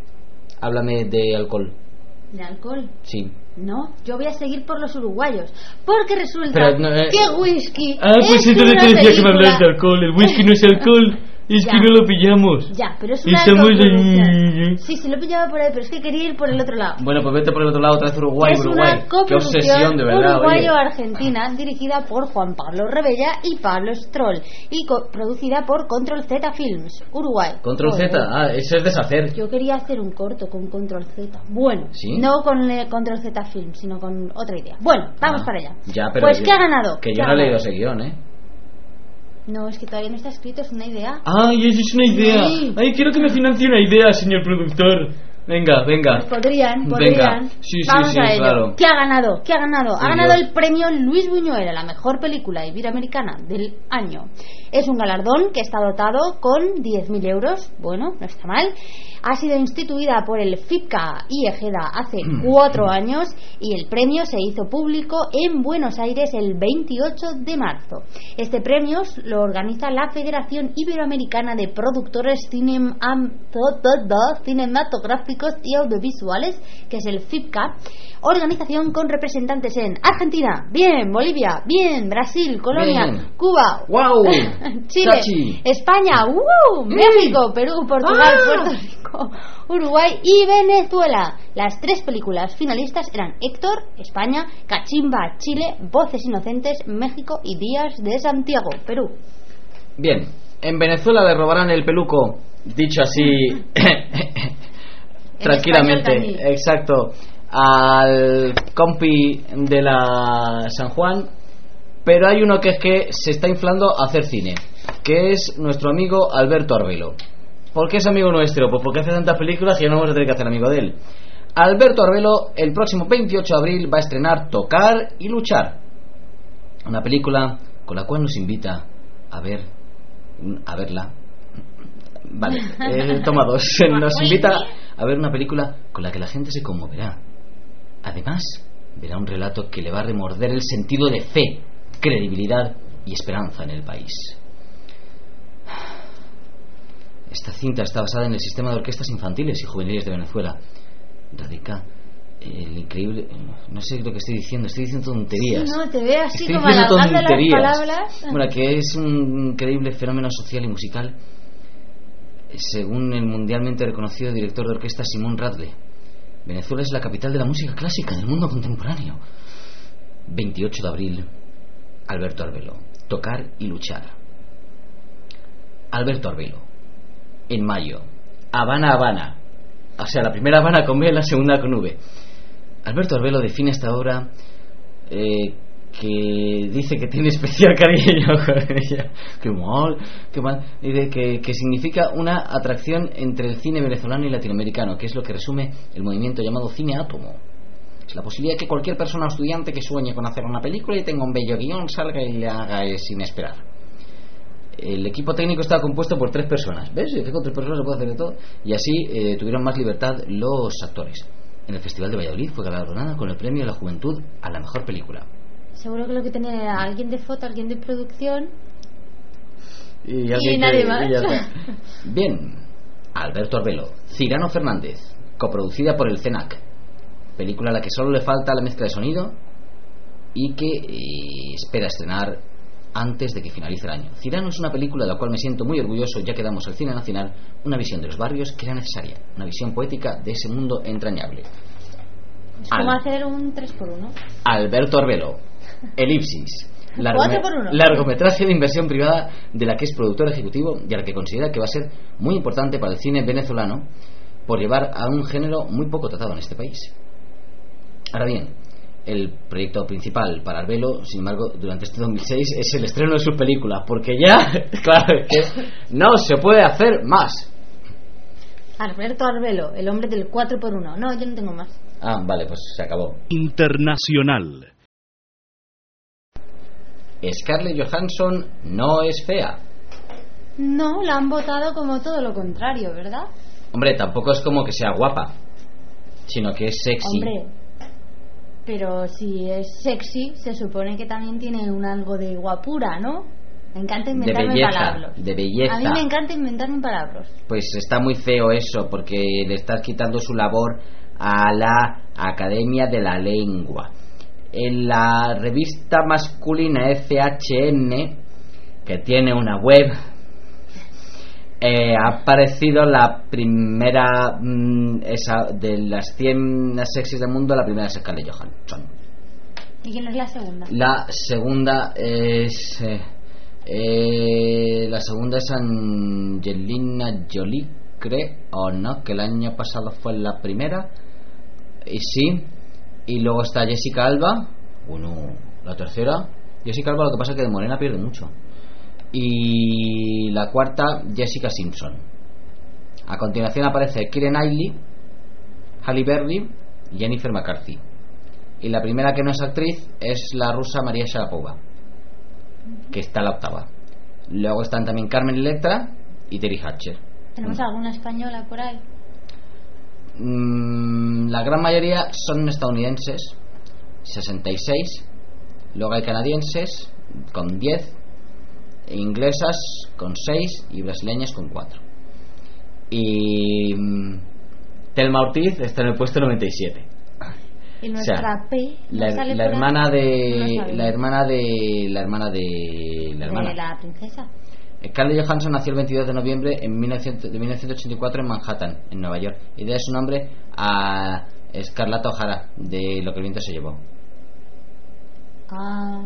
Háblame de alcohol. ¿De alcohol? Sí. No, yo voy a seguir por los uruguayos. Porque resulta Pero no, eh, que whisky. Ah, pues es entonces una te decía que me película- hablas de alcohol. El whisky no es alcohol. Es Ya. que no lo pillamos. Ya, pero es Y una estamos coproducción. en- Sí, sí, lo pillaba por ahí, pero es que quería ir por el otro lado. Bueno, pues vete por el otro lado, otra vez Uruguay, Es Uruguay. una Qué coproducción obsesión, de verdad. oye. uruguayo-argentina dirigida por Juan Pablo Rebella y Pablo Stroll y co- producida por Control Z Films, Uruguay. Control Joder. Z, ah, eso es deshacer. Yo quería hacer un corto con Control Z. Bueno, ¿Sí? no con eh, Control Z Films, sino con otra idea. Bueno, vamos Ah, para allá. Ya, pero pues, yo- ¿qué ha ganado? Que ¿Qué yo ha no he leído ganado? ese guión, ¿eh? No, es que todavía no está escrito, es una idea. Ay, eso es una idea. Sí. Ay, quiero que me financie una idea, señor productor. Venga, venga. Pues podrían, Venga. podrían. Sí, sí, Vamos sí, a ello. claro. ¿Qué ha ganado? ¿Qué ha ganado? Ha Sí, ganado yo. el premio Luis Buñuel a la mejor película iberoamericana del año. Es un galardón que está dotado con diez mil euros. Bueno, no está mal. Ha sido instituida por el FIPCA y Ejeda hace cuatro años y el premio se hizo público en Buenos Aires el veintiocho de marzo. Este premio lo organiza la Federación Iberoamericana de Productores Cinem- am- to- to- to- Cinematográficos y Audiovisuales, que es el FIPCA, organización con representantes en Argentina, bien, Bolivia, bien, Brasil, Colombia, Bien. Cuba, ¡Guau! Chile, Chachi. España, ¡uh! México, Perú, Portugal, Ah. Puerto Rico, Uruguay y Venezuela. Las tres películas finalistas eran Héctor, España, Cachimba, Chile, Voces Inocentes, México y Días de Santiago, Perú. Bien, en Venezuela le robarán el peluco, dicho así tranquilamente, español cañí. exacto, al compi de la San Juan, pero hay uno que es que se está inflando a hacer cine, que es nuestro amigo Alberto Arbelo. ¿Por qué es amigo nuestro? Pues porque hace tantas películas que ya no vamos a tener que hacer amigo de él. Alberto Arbelo el próximo veintiocho de abril va a estrenar Tocar y Luchar, una película con la cual nos invita a ver a verla. Vale, eh, toma dos. Nos invita a ver una película con la que la gente se conmoverá. Además, verá un relato que le va a remorder el sentido de fe, credibilidad y esperanza en el país. Esta cinta está basada en el sistema de orquestas infantiles y juveniles de Venezuela. Radica el increíble... No sé lo que estoy diciendo, estoy diciendo tonterías. Sí, no, te veo así Estoy como diciendo alargando las tonterías. palabras. Bueno, que es un increíble fenómeno social y musical, según el mundialmente reconocido director de orquesta Simón Radley. Venezuela es la capital de la música clásica del mundo contemporáneo. veintiocho de abril, Alberto Arbelo, tocar y luchar. Alberto Arbelo, en mayo, Habana, Habana, o sea, la primera Habana con B, la segunda con V. Alberto Arbelo define esta obra eh, que dice que tiene especial cariño con ella. Qué mal, qué mal. Dice que, que significa una atracción entre el cine venezolano y latinoamericano, que es lo que resume el movimiento llamado cine átomo. Es la posibilidad de que cualquier persona o estudiante que sueñe con hacer una película y tenga un bello guión salga y le haga sin esperar. El equipo técnico estaba compuesto por tres personas. ¿Ves? Si con tres personas se puede hacer de todo. Y así eh, tuvieron más libertad los actores. En el Festival de Valladolid fue galardonada con el premio de la Juventud a la mejor película. Seguro que lo que tenía era alguien de foto, alguien de producción y, y nadie que, más. Y bien, Alberto Arbelo, Cirano Fernández, coproducida por el CENAC, película a la que solo le falta la mezcla de sonido y que eh, espera estrenar antes de que finalice el año. Cirano es una película de la cual me siento muy orgulloso, ya que damos al cine nacional una visión de los barrios que era necesaria, una visión poética de ese mundo entrañable. Es como Al... hacer un tres por uno. Alberto Arbelo, Elipsis, largome... largometraje de inversión privada de la que es productor ejecutivo y a la que considera que va a ser muy importante para el cine venezolano por llevar a un género muy poco tratado en este país. Ahora bien, el proyecto principal para Arbelo, sin embargo, durante este dos mil seis es el estreno de su película, porque ya, claro, es que no se puede hacer más. Alberto Arbelo, el hombre del cuatro por uno. No, yo no tengo más. Ah, vale, pues se acabó. Internacional. Scarlett Johansson no es fea. No, la han votado como todo lo contrario, ¿verdad? Hombre, tampoco es como que sea guapa, sino que es sexy. Hombre, pero si es sexy, se supone que también tiene un algo de guapura, ¿no? Me encanta inventarme de belleza, palabras. De belleza. A mí me encanta inventarme palabras. Pues está muy feo eso, porque le estás quitando su labor a la Academia de la Lengua. En la revista masculina F H N, que tiene una web, eh, ha aparecido la primera mmm, esa de las cien más sexys del mundo. La primera es Scarlett Johansson. ¿Y quién es la segunda? La segunda es eh, eh, la segunda es Angelina Jolie, creo, o no, que el año pasado fue la primera. Y sí. Y luego está Jessica Alba. Bueno, la tercera Jessica Alba, lo que pasa es que de morena pierde mucho. Y la cuarta, Jessica Simpson. A continuación aparece Keira Knightley, Halle Berry y Jennifer McCarthy. Y la primera que no es actriz es la rusa María Sharapova, que está la octava. Luego están también Carmen Electra y Terry Hatcher. ¿Tenemos alguna española por ahí? Mm, la gran mayoría son estadounidenses, sesenta y seis. Luego hay canadienses con diez, inglesas con seis y brasileñas con cuatro. Y mm, Thelma Ortiz está en el puesto noventa y siete. Y nuestra o sea, P no la, sale la por hermana ahí. de No la hermana de la hermana de la hermana de la princesa. Scarlett Johansson nació el veintidós de noviembre en mil novecientos ochenta y cuatro en Manhattan, en Nueva York, y debe su nombre a Scarlett O'Hara, de Lo que el viento se llevó. Ah.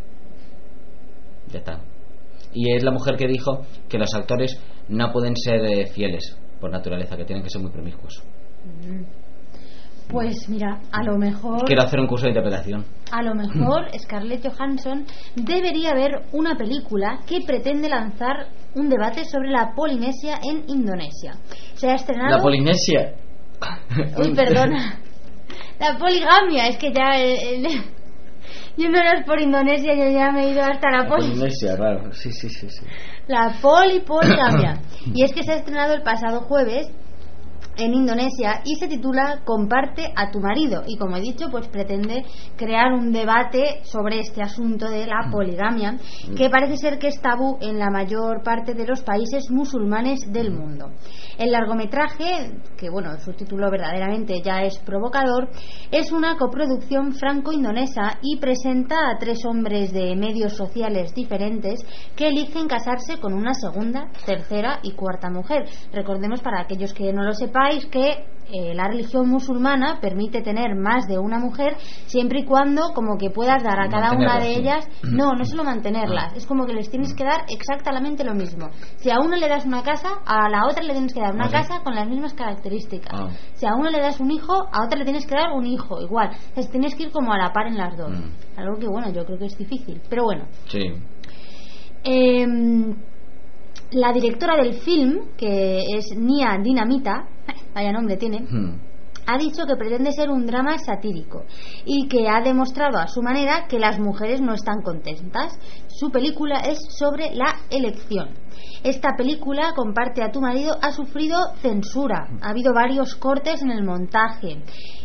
Ya está. Y es la mujer que dijo que los actores no pueden ser eh, fieles por naturaleza, que tienen que ser muy promiscuos. Mm. Pues mira, a lo mejor quiero hacer un curso de interpretación. A lo mejor Scarlett Johansson debería ver una película que pretende lanzar un debate sobre la Polinesia en Indonesia. Se ha estrenado... ¿La Polinesia? Uy, perdona. La poligamia, es que ya... El, el... Yo no era por Indonesia, yo ya me he ido hasta la, la poli... Polinesia, claro. Sí, sí, sí, sí. La polipoligamia. Y es que se ha estrenado el pasado jueves en Indonesia y se titula Comparte a tu marido, y como he dicho, pues pretende crear un debate sobre este asunto de la poligamia, que parece ser que es tabú en la mayor parte de los países musulmanes del mundo. El largometraje, que bueno, su título verdaderamente ya es provocador, es una coproducción franco-indonesa y presenta a tres hombres de medios sociales diferentes que eligen casarse con una segunda, tercera y cuarta mujer. Recordemos, para aquellos que no lo sepáis, sepáis que eh, la religión musulmana permite tener más de una mujer siempre y cuando como que puedas dar a cada una de ellas, no, no solo mantenerlas, es como que les tienes que dar exactamente lo mismo. Si a uno le das una casa, a la otra le tienes que dar una ¿Ah, sí? casa con las mismas características. Ah. Si a uno le das un hijo, a otra le tienes que dar un hijo, igual. Entonces tienes que ir como a la par en las dos. Mm. Algo que bueno, yo creo que es difícil, pero bueno. Sí. Eh, la directora del film, que es Nia Dinamita, vaya nombre tiene, Mm. ha dicho que pretende ser un drama satírico y que ha demostrado a su manera que las mujeres no están contentas. Su película es sobre la elección. Esta película, Comparte a tu marido, ha sufrido censura. Ha habido varios cortes en el montaje.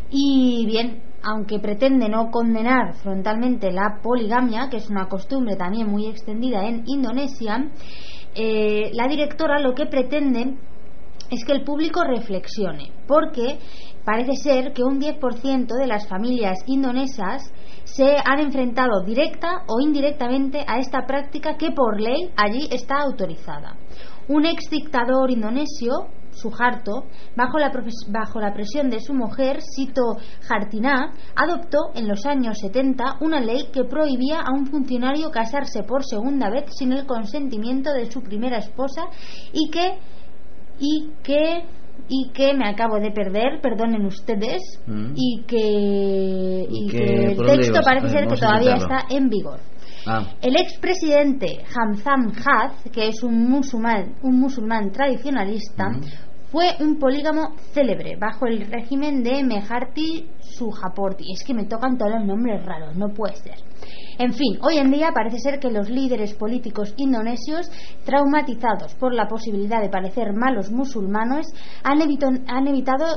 Y bien, aunque pretende no condenar frontalmente la poligamia, que es una costumbre también muy extendida en Indonesia, eh, la directora lo que pretende es que el público reflexione, porque parece ser que un diez por ciento de las familias indonesas se han enfrentado directa o indirectamente a esta práctica que por ley allí está autorizada. Un ex dictador indonesio, Suharto, bajo la, bajo la presión de su mujer, Sito Hartinah, adoptó en los años setenta una ley que prohibía a un funcionario casarse por segunda vez sin el consentimiento de su primera esposa y que y que y que me acabo de perder, perdonen ustedes, mm. y que y, ¿Y que, que el texto ibas? parece ser que todavía intentarlo. está en vigor. Ah. El expresidente Hamzah Haj, que es un musulmán, un musulmán tradicionalista, mm. fue un polígamo célebre bajo el régimen de Meharti Suharto. Es que me tocan todos los nombres raros, no puede ser. En fin, hoy en día parece ser que los líderes políticos indonesios, traumatizados por la posibilidad de parecer malos musulmanes, han, evito, han evitado...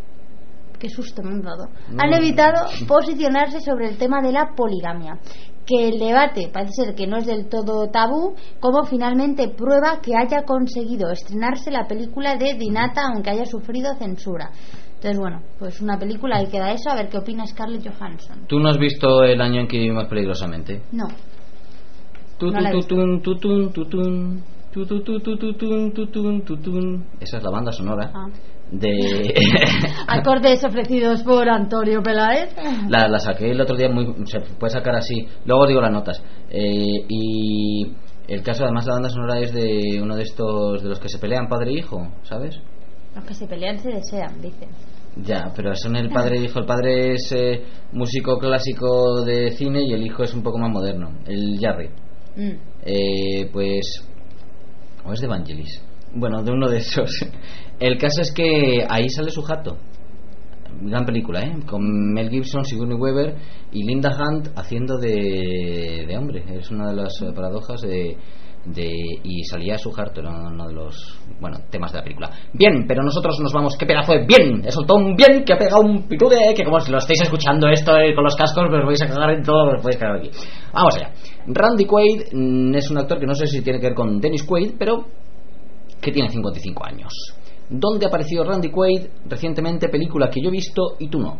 qué susto me han dado. No. Han evitado posicionarse sobre el tema de la poligamia, que el debate parece ser que no es del todo tabú, como finalmente prueba que haya conseguido estrenarse la película de Dinata, aunque haya sufrido censura. Entonces, bueno, pues una película, ahí queda eso, a ver qué opina Scarlett Johansson. ¿Tú no has visto El año en que vivimos peligrosamente? No. Tu, no tu, tu, tu, tu, tu, tu, tu, tu, tu, tu, tu, tu, tu, tu, tu. Esa es la banda sonora ah. de acordes ofrecidos por Antonio Peláez. La, la saqué el otro día, muy, se puede sacar así, luego digo las notas. Eh, y el caso, además, la banda sonora es de uno de estos, de los que se pelean padre e hijo, ¿sabes? Los que se pelean se desean, dicen. Ya, pero son el padre e hijo. El padre es eh, músico clásico de cine y el hijo es un poco más moderno, el Jarry. Mm. Eh, pues, o es de Vangelis, bueno, de uno de esos. El caso es que ahí sale Suharto, gran película, ¿eh? Con Mel Gibson, Sigourney Weaver y Linda Hunt haciendo de, de hombre. Es una de las eh, paradojas de, de y salía Suharto, era uno de los, bueno, temas de la película. Bien, pero nosotros nos vamos. ¡Qué pedazo de bien! He soltado un bien que ha pegado un picude, que como si lo estáis escuchando esto eh, con los cascos, pues vais a cagar en todo, os podéis cagar aquí. Vamos allá. Randy Quaid mm, es un actor que no sé si tiene que ver con Dennis Quaid, pero que tiene cincuenta y cinco años. ¿Dónde ha aparecido Randy Quaid recientemente? Película que yo he visto y tú no.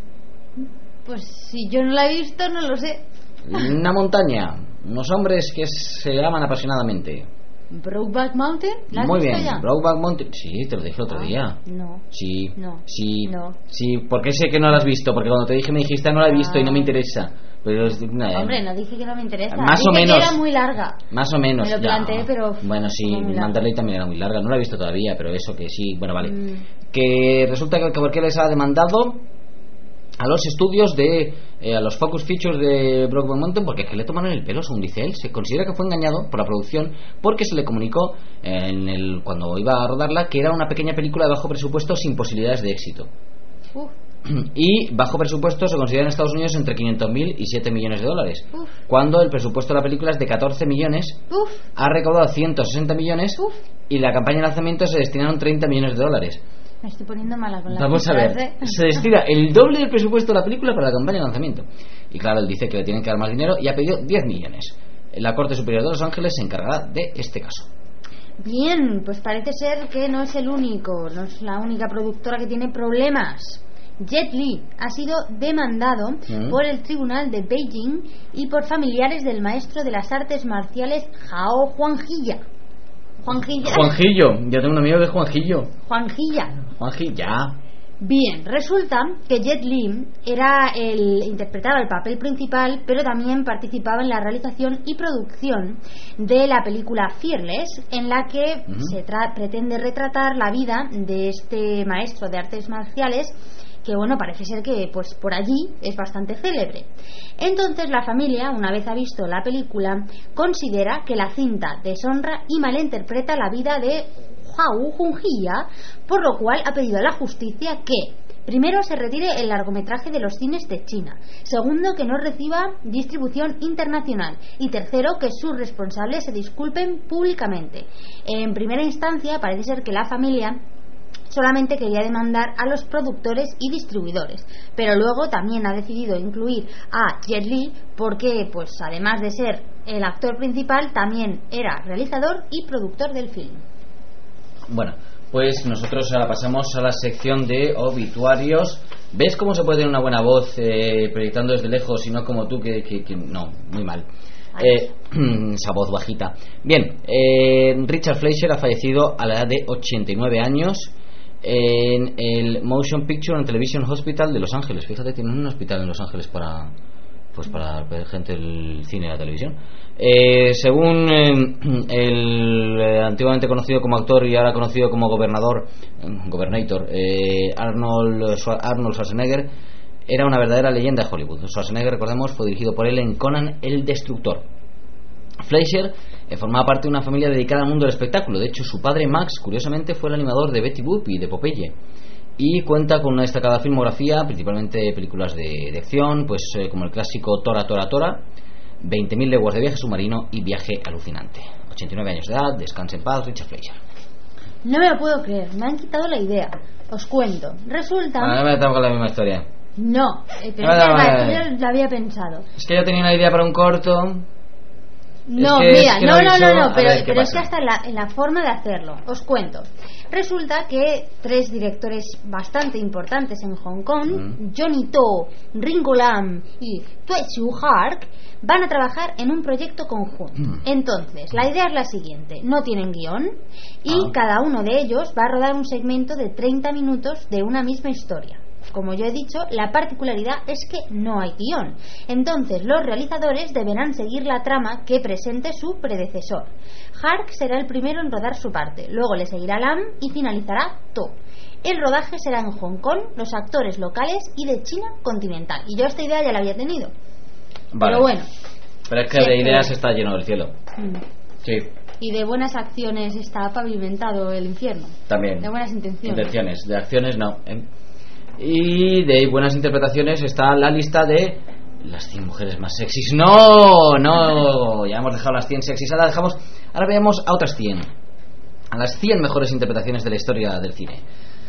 Pues si yo no la he visto, no lo sé. Una montaña, unos hombres que se aman apasionadamente. ¿Brokeback Mountain? ¿La has Muy visto bien, ya? Brokeback Mountain. Sí, te lo dije el otro ah, día. No. Sí, no. Sí, no. sí. ¿Por qué sé que no la has visto? Porque cuando te dije me dijiste no la he visto ah. y no me interesa. Pero es, nah, Hombre, no dije que no me interesa. Más dije o menos. Que era muy larga. Más o menos. Me lo planteé, ya. pero. Bueno, sí, Manderley también era muy larga. No la he visto todavía, pero eso que sí. Bueno, vale. Mm. Que resulta que porque les ha demandado a los estudios de eh, a los focus features de Brokeback Mountain porque es que le tomaron el pelo, según dice él. Se considera que fue engañado por la producción porque se le comunicó eh, en el cuando iba a rodarla que era una pequeña película de bajo presupuesto sin posibilidades de éxito. Uf. Y bajo presupuesto se considera en Estados Unidos entre quinientos mil y siete millones de dólares. Uf. Cuando el presupuesto de la película es de catorce millones, Uf. ha recaudado ciento sesenta millones Uf. y la campaña de lanzamiento se destinaron treinta millones de dólares. Me estoy poniendo mala con la Vamos a ver, de... se destina el doble del presupuesto de la película para la campaña de lanzamiento. Y claro, él dice que le tienen que dar más dinero y ha pedido diez millones. La Corte Superior de Los Ángeles se encargará de este caso. Bien, pues parece ser que no es el único, no es la única productora que tiene problemas. Jet Li ha sido demandado ¿Mm? por el tribunal de Beijing y por familiares del maestro de las artes marciales Hao Juanjia. Juanjilla. Juanjillo, yo tengo un amigo que es Juanjillo. Juanjilla. Juanjilla. Bien, resulta que Jet Li era el interpretaba el papel principal, pero también participaba en la realización y producción de la película Fearless, en la que uh-huh. se tra- pretende retratar la vida de este maestro de artes marciales, que bueno, parece ser que pues por allí es bastante célebre. Entonces la familia, una vez ha visto la película, considera que la cinta deshonra y malinterpreta la vida de Hua Junjia, por lo cual ha pedido a la justicia que primero se retire el largometraje de los cines de China, segundo que no reciba distribución internacional y tercero que sus responsables se disculpen públicamente. En primera instancia parece ser que la familia solamente quería demandar a los productores y distribuidores, pero luego también ha decidido incluir a Jet Li porque pues además de ser el actor principal también era realizador y productor del film. Bueno, pues nosotros ahora pasamos a la sección de obituarios. ¿Ves cómo se puede tener una buena voz eh, proyectando desde lejos y no como tú que, que, que no, muy mal? Eh, esa voz bajita. Bien, eh, Richard Fleischer ha fallecido a la edad de ochenta y nueve años en el Motion Picture and Television Hospital de Los Ángeles. Fíjate, tienen un hospital en Los Ángeles para pues para ver gente del cine y la televisión. Eh, según eh, el eh, antiguamente conocido como actor y ahora conocido como gobernador, eh, gobernator, eh, Arnold, Arnold Schwarzenegger, era una verdadera leyenda de Hollywood. Schwarzenegger, recordemos, fue dirigido por él en Conan el Destructor. Fleischer eh, formaba parte de una familia dedicada al mundo del espectáculo. De hecho, su padre Max, curiosamente, fue el animador de Betty Boop y de Popeye. Y cuenta con una destacada filmografía, principalmente películas de, de acción, pues eh, como el clásico Tora, Tora, Tora, veinte mil leguas de viaje submarino y Viaje alucinante. ochenta y nueve años de edad, descanse en paz, Richard Fleischer. No me lo puedo creer, me han quitado la idea. Os cuento, resulta... Ah, no me estamos con la misma historia. No, eh, pero no, es no, verdad, no, yo lo había pensado. Es que yo tenía una idea para un corto... No, es que, mira, es que no, no, no, no, pero, ver, pero es que pasa? hasta en la, en la forma de hacerlo. Os cuento. Resulta que tres directores bastante importantes en Hong Kong, mm. Johnny To, Ringo Lam y Tue Chiu Hark, van a trabajar en un proyecto conjunto. Mm. Entonces, la idea es la siguiente: no tienen guión y ah. cada uno de ellos va a rodar un segmento de treinta minutos de una misma historia. Como yo he dicho, la particularidad es que no hay guión. Entonces, los realizadores deberán seguir la trama que presente su predecesor. Hark será el primero en rodar su parte, luego le seguirá Lam y finalizará To. El rodaje será en Hong Kong, los actores locales y de China continental. Y yo esta idea ya la había tenido. Vale. Pero bueno. Pero es que de ideas está lleno del cielo. Mm. Sí. Y de buenas acciones está pavimentado el infierno. También. De buenas intenciones. Intenciones, de acciones no. ¿eh? Y de buenas interpretaciones está la lista de las cien mujeres más sexys. No, no, ya hemos dejado las cien sexys. Ahora dejamos, ahora veamos a otras cien, a las cien mejores interpretaciones de la historia del cine.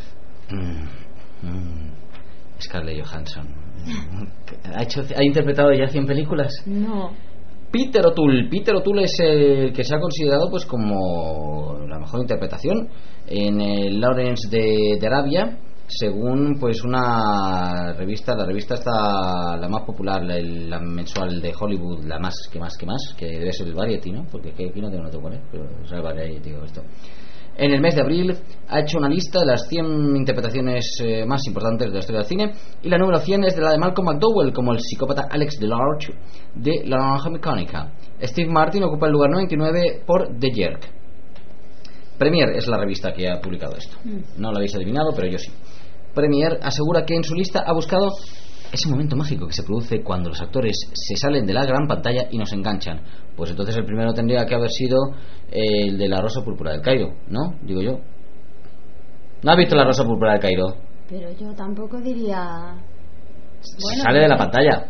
mm, mm, Scarlett Johansson ¿Ha, hecho, ¿Ha interpretado ya cien películas? No. Peter O'Toole. Peter O'Toole es el que se ha considerado pues como la mejor interpretación en el Lawrence de, de Arabia, según pues una revista. La revista está la más popular, la, la mensual de Hollywood, la más que más que más que debe ser el Variety, ¿no? Porque aquí no tengo no te poner, pero es el Variety, digo esto. En el mes de abril ha hecho una lista de las cien interpretaciones eh, más importantes de la historia del cine, y la número cien es de la de Malcolm McDowell como el psicópata Alex DeLarge de La Naranja Mecánica. Steve Martin ocupa el lugar noventa y nueve por The Jerk. Premier es la revista que ha publicado esto. No lo habéis adivinado, pero yo sí. Premier asegura que en su lista ha buscado ese momento mágico que se produce cuando los actores se salen de la gran pantalla y nos enganchan. Pues entonces el primero tendría que haber sido el de La Rosa Púrpura del Cairo, ¿no? Digo yo. ¿No has visto La Rosa Púrpura del Cairo? Pero yo tampoco diría... Bueno, sale de la pantalla.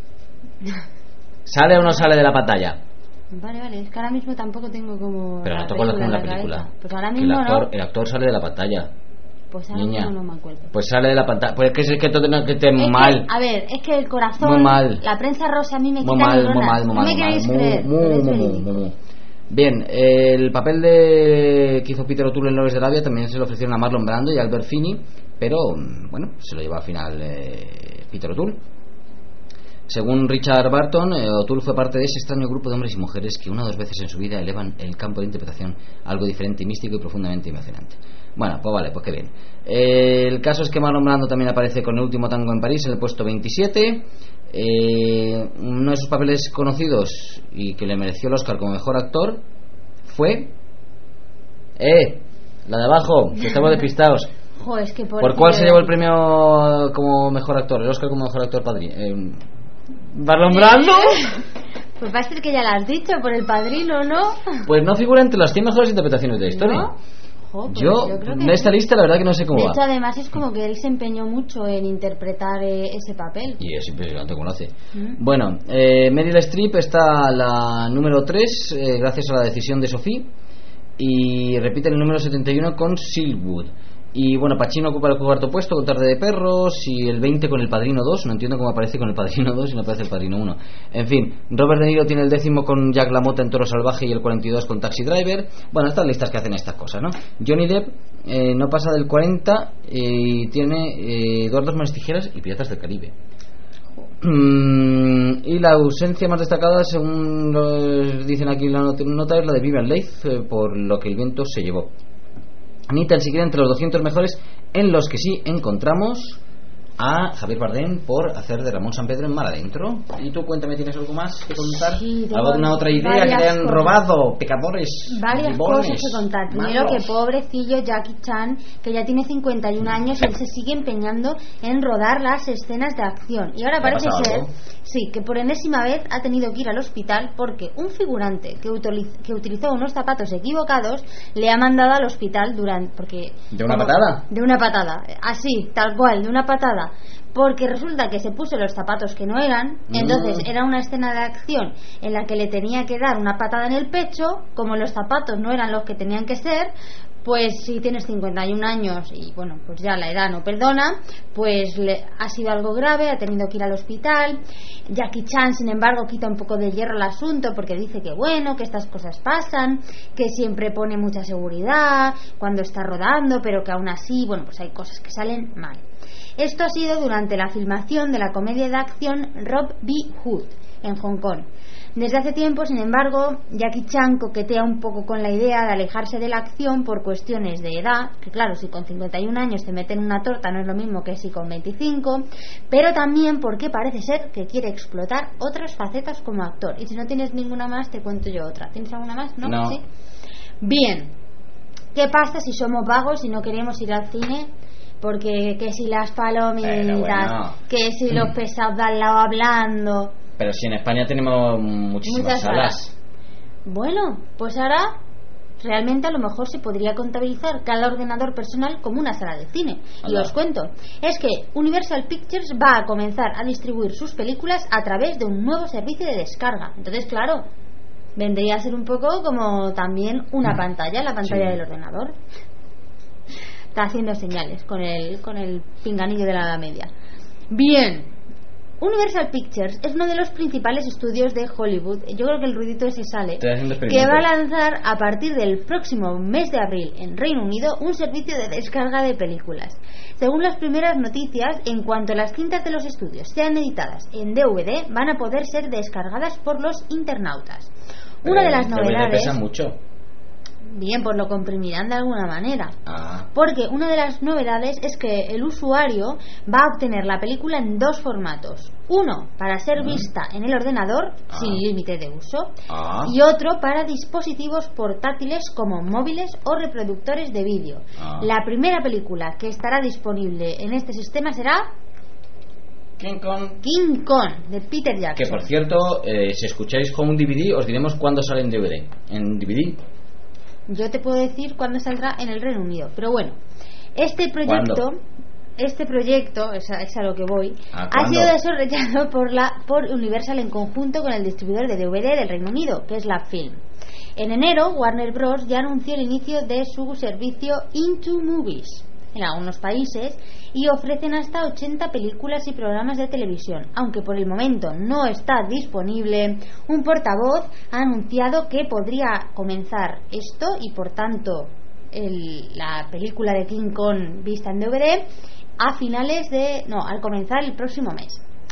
¿Sale o no sale de la pantalla? Vale, vale, es que ahora mismo tampoco tengo como... Pero no te acuerdas como la película. Pues ahora mismo el actor, no. El actor sale de la pantalla. Pues ahora Niña, mismo no me acuerdo. Pues sale de la pantalla. Pues es que es que todo que te es mal. Que, a ver, es que el corazón, muy mal. La prensa rosa a mí me muy quita mal, neuronas. muy mal, muy no mal, me muy queréis mal. creer. Muy, muy, muy, muy, muy. Bien, el papel de que hizo Peter O'Toole en Lawrence de Arabia también se lo ofrecieron a Marlon Brando y a Albert Finney, pero bueno, se lo lleva al final eh, Peter O'Toole. Según Richard Barton, eh, O'Toole fue parte de ese extraño grupo de hombres y mujeres que una o dos veces en su vida elevan el campo de interpretación a algo diferente, místico y profundamente emocionante. Bueno, pues vale, pues qué bien. Eh, el caso es que Marlon Brando también aparece con El último tango en París en el puesto veintisiete. Eh, uno de sus papeles conocidos y que le mereció el Oscar como mejor actor fue... ¡Eh! La de abajo, que estamos despistados. Jo, es que por, ¿Por cuál se llevó el premio como mejor actor? El Oscar como mejor actor padrino. Eh, ¿Marlon Brando? Pues va a ser que ya lo has dicho, por El Padrino, ¿no? Pues no figura entre las cien mejores interpretaciones de la historia. ¿No? Jo, pues yo, yo creo que en esta sí. lista la verdad que no sé cómo de va. hecho, además es como que él se empeñó mucho en interpretar eh, ese papel. Y es impresionante cómo lo hace. ¿Mm? Bueno, eh, Meryl Streep está la número tres, eh, gracias a la decisión de Sophie. Y repite el número setenta y uno con Silkwood. Y bueno, Pacino ocupa el cuarto puesto con Tarde de Perros. Y el veinte con El Padrino dos. No entiendo cómo aparece con El Padrino dos y no aparece El Padrino uno. En fin, Robert De Niro tiene el décimo con Jack LaMotta en Toro Salvaje. Y el cuarenta y dos con Taxi Driver. Bueno, estas listas que hacen estas cosas, ¿no? Johnny Depp eh, no pasa del cuarenta. eh, Y tiene eh, Eduardo Manos Tijeras y Piratas del Caribe. Mm, y la ausencia más destacada, según los dicen aquí en la nota, es la de Vivian Leigh, eh, por Lo que el viento se llevó. Ni tan siquiera entre los doscientos mejores, en los que sí encontramos a Javier Bardem por hacer de Ramón San Pedro en Mar Adentro. Y tú cuéntame, ¿tienes algo más que contar? Sí, ¿Alguna otra idea que te han cosas. robado? Pecadores, Varias bribones, cosas que contar. Primero, malos. que pobrecillo Jackie Chan, que ya tiene cincuenta y un años, y él se sigue empeñando en rodar las escenas de acción. Y ahora ¿Le ha parece pasado ser, algo? sí, que por enésima vez ha tenido que ir al hospital porque un figurante que, utiliz- que utilizó unos zapatos equivocados le ha mandado al hospital durante... porque ¿De una como- patada? De una patada, así, tal cual, de una patada. Porque resulta que se puso los zapatos que no eran. Entonces Mm. era una escena de acción en la que le tenía que dar una patada en el pecho. Como los zapatos no eran los que tenían que ser, pues si tienes cincuenta y un años y bueno, pues ya la edad no perdona, pues le, ha sido algo grave, ha tenido que ir al hospital. Jackie Chan, sin embargo, quita un poco de hierro al asunto porque dice que bueno, que estas cosas pasan, que siempre pone mucha seguridad cuando está rodando, pero que aún así, bueno, pues hay cosas que salen mal. Esto ha sido durante la filmación de la comedia de acción Rob B. Hood en Hong Kong. Desde hace tiempo, sin embargo, Jackie Chan coquetea un poco con la idea de alejarse de la acción por cuestiones de edad, que claro, si con cincuenta y un años te meten una torta no es lo mismo que si con veinticinco, pero también porque parece ser que quiere explotar otras facetas como actor. Y si no tienes ninguna más, te cuento yo otra. ¿Tienes alguna más? ¿No? No. ¿Sí? Bien. ¿Qué pasa si somos vagos y no queremos ir al cine? Porque que si las palomitas, Pero bueno. que si los pesados de al lado hablando. Pero si en España tenemos muchísimas Muchas salas. salas. Bueno, pues ahora realmente a lo mejor se podría contabilizar cada ordenador personal como una sala de cine. Y Anda. os cuento, es que Universal Pictures va a comenzar a distribuir sus películas a través de un nuevo servicio de descarga. Entonces, claro, vendría a ser un poco como también una pantalla, la pantalla Sí. del ordenador. Está haciendo señales con el, con el pinganillo de la Edad Media. Bien. Universal Pictures es uno de los principales estudios de Hollywood. Yo creo que el ruidito ese sale. Estoy haciendo Que experimentos. va a lanzar a partir del próximo mes de abril en Reino Unido un servicio de descarga de películas. Según las primeras noticias, en cuanto las cintas de los estudios sean editadas en D V D, van a poder ser descargadas por los internautas. Una de las Pero el D V D novedades. pesa mucho. Bien, pues lo comprimirán de alguna manera. Ah. Porque una de las novedades es que el usuario va a obtener la película en dos formatos. Uno para ser Mm. vista en el ordenador Ah. sin límite de uso. Ah. Y otro para dispositivos portátiles como móviles o reproductores de vídeo. Ah. La primera película que estará disponible en este sistema será King Kong. King Kong de Peter Jackson. Que por cierto, eh, si escucháis con un D V D, os diremos cuándo sale en D V D. En D V D. Yo te puedo decir cuándo saldrá en el Reino Unido, pero bueno, este proyecto, ¿Cuándo? este proyecto, es a, es a lo que voy, ¿A ha cuándo? sido desarrollado por la por Universal en conjunto con el distribuidor de D V D del Reino Unido, que es la Film. En enero, Warner Bros. Ya anunció el inicio de su servicio Into Movies en algunos países y ofrecen hasta ochenta películas y programas de televisión. Aunque por el momento no está disponible, un portavoz ha anunciado que podría comenzar esto y por tanto el- la película de King Kong vista en D V D a finales de... no, al comenzar el próximo mes.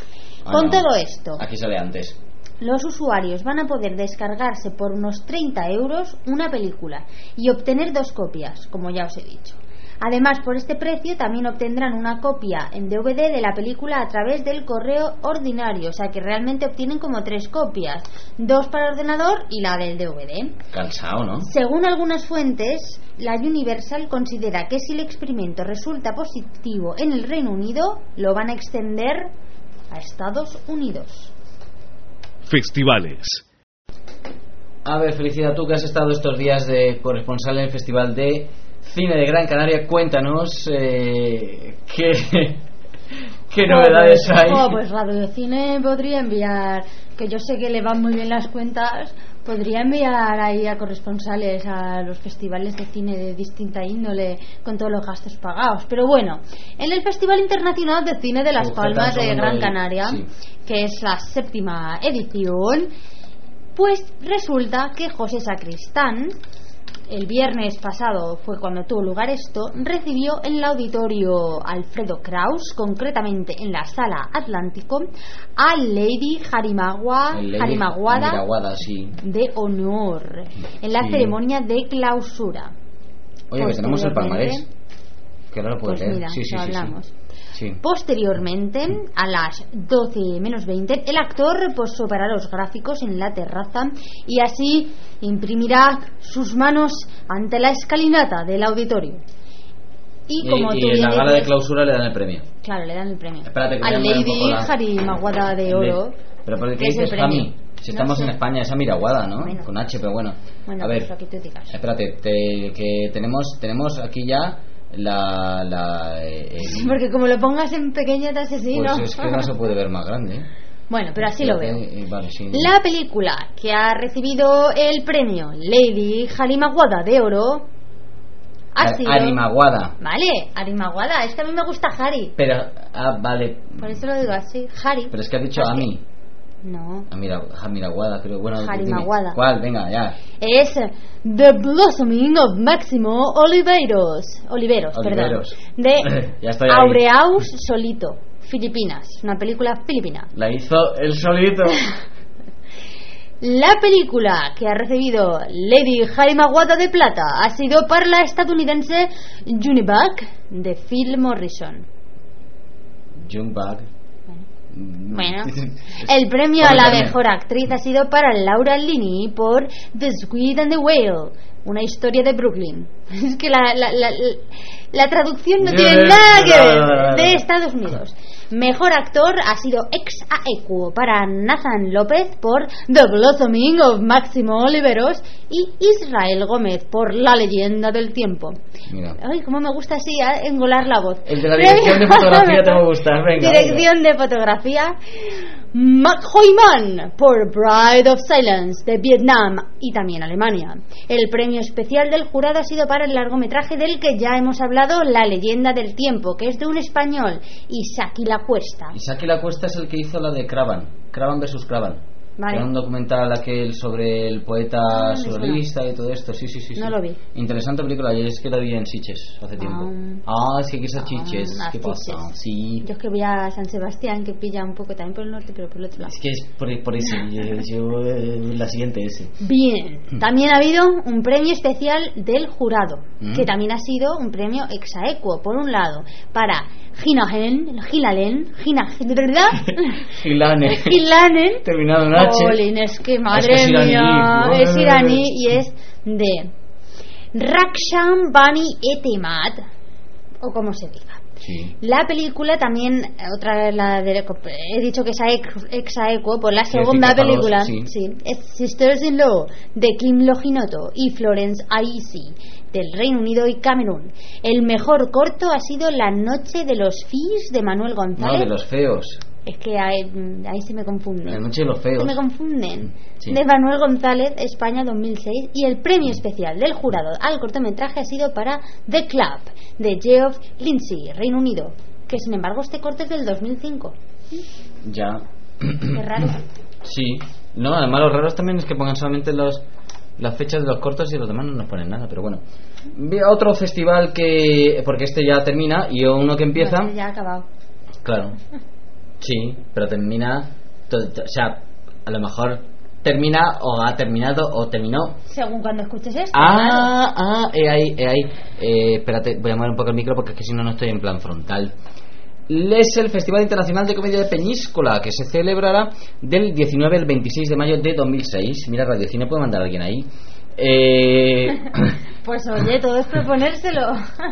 Ah, Con no. todo esto, Aquí sale antes. los usuarios van a poder descargarse por unos treinta euros una película y obtener dos copias, como ya os he dicho. Además, por este precio también obtendrán una copia en D V D de la película a través del correo ordinario, o sea que realmente obtienen como tres copias, dos para el ordenador y la del D V D. Cansado, ¿no? Según algunas fuentes, la Universal considera que si el experimento resulta positivo en el Reino Unido, lo van a extender a Estados Unidos. Festivales. A ver, Felicidad, tú que has estado estos días de corresponsal en el Festival de Cine de Gran Canaria, cuéntanos eh, qué, qué novedades oh, pues, hay. Oh, pues Radio de Cine podría enviar, que yo sé que le van muy bien las cuentas, podría enviar ahí a corresponsales a los festivales de cine de distinta índole con todos los gastos pagados. Pero bueno, en el Festival Internacional de Cine de Las Palmas de Gran Canaria, sí, que es la séptima edición, pues resulta que José Sacristán, el viernes pasado fue cuando tuvo lugar esto, recibió en el auditorio Alfredo Kraus, concretamente en la Sala Atlántico, a Lady Harimagua, Lady Harimaguada Harimaguada, sí, de honor en la sí. ceremonia de clausura. Oye, que tenemos el palmarés, que ahora lo puedes pues leer. Mira, sí, sí, lo sí, hablamos. Sí. Sí. Posteriormente, a las doce menos veinte, el actor reposó para los gráficos en la terraza y así imprimirá sus manos ante la escalinata del auditorio. Y como y, tú y en bien la gala dices, de clausura le dan el premio. Claro, le dan el premio. Espérate, que a voy a mover un Lady poco la- Harimaguada de oro. Pero ¿por qué que es el dices premio. Jami? Si No estamos sé. en España, esa Miraguada, ¿no? Bueno. Con H, pero bueno. Bueno, a ver, pues lo que tú digas. espérate, te- que tenemos tenemos aquí ya la... la eh, el- Porque como lo pongas en pequeño te asesino. pues es que no se puede ver más grande, ¿eh? Bueno, pero así lo Espérate, veo. eh, vale, sí. La película que ha recibido el premio Lady Harimaguada de oro ha Har- sido... Harimaguada. Vale, Harimaguada, es que a mí me gusta Hari. Pero, ah, vale. Por eso lo digo así, Hari. Pero es que has dicho Es a que- mí. No, A Mira, a Miraguada, creo. Bueno, dime. Harimaguada. ¿Cuál? Venga, ya. es The Blossoming of Máximo Oliveros. Oliveros, Oliveros. perdón. De Ya estoy ahí. Aureaus Solito, Filipinas. Una película filipina. La hizo él solito. La película que ha recibido Lady Harimaguada de plata ha sido para la estadounidense Junebug de Phil Morrison. Junebug. Bueno, el premio a la mejor actriz ha sido para Laura Linney por The Squid and the Whale, una historia de Brooklyn. Es que la, la, la, la traducción no tiene nada que ver, de Estados Unidos. Mejor actor ha sido ex aequo para Nathan López por The Blossoming of Máximo Oliveros y Israel Gómez por La Leyenda del Tiempo. Mira. Ay, cómo me gusta así ¿eh? engolar la voz. El de la dirección de fotografía te va a gustar, venga. Dirección de fotografía. Mac Hoyman por Bride of Silence de Vietnam y también Alemania. El premio especial del jurado ha sido para el largometraje del que ya hemos hablado, La Leyenda del Tiempo, que es de un español, Isaki La Cuesta. Isaki La Cuesta es el que hizo la de Cravan. Cravan versus Cravan. Vale. Que era un documental aquel sobre el poeta Ah, me surrealista y todo esto. Sí, sí, sí. No sí. lo vi. Interesante película. Y es que la vi en Sitges hace tiempo. Ah. Ah, es que aquí es a Ah, Sitges. a ¿Qué pasa? Sitges. Sí. Yo es que voy a San Sebastián, que pilla un poco también por el norte, pero por el otro lado. Es que es por, por eso. yo, yo, eh, la siguiente ese. Bien, también ha habido un premio especial del jurado, ¿Mm? que también ha sido un premio ex aequo, por un lado, para Ginahen, Gilalen, Ginahen, ¿de verdad? Gilane. Gilanen. Terminado en H. Jolín, es que madre Es que es iraní. mía, Madre es mía. iraní y es de Raksham Bani Etemad, o como se diga. Sí. La película también, otra vez la de, he dicho que es aequo- ex aequo, por la Sí, segunda sí, que película, palos, sí. sí, es Sisters in Law de Kim Loginoto y Florence Aisi del Reino Unido y Camerún. El mejor corto ha sido La Noche de los Fis de Manuel No, González. de los feos. Es que ahí, ahí se me confunde. La noche de los feos. Se me confunden. Sí. De Manuel González, España dos mil seis. Y el premio especial del jurado al cortometraje ha sido para The Club, de Geoff Lindsay, Reino Unido. Que sin embargo este corto es del dos mil cinco. Ya. Qué raro. Sí. No, además lo raro también es que pongan solamente los, las fechas de los cortos y los demás no nos ponen nada, pero bueno. Vi a otro festival que... Porque este ya termina y uno que empieza... Bueno, ya ha acabado. Claro. Sí, pero termina, to- to- o sea, a lo mejor termina o ha terminado o terminó. Según cuando escuches esto. Ah, ah, eh, ahí, eh, ahí. Eh, espérate, voy a mover un poco el micro porque es que si no, no estoy en plan frontal. Es el Festival Internacional de Comedia de Peñíscola, que se celebrará del diecinueve al veintiséis de mayo de dos mil seis. Mira, Radio Cine puede mandar a alguien ahí. Eh... Pues oye, todo es proponérselo.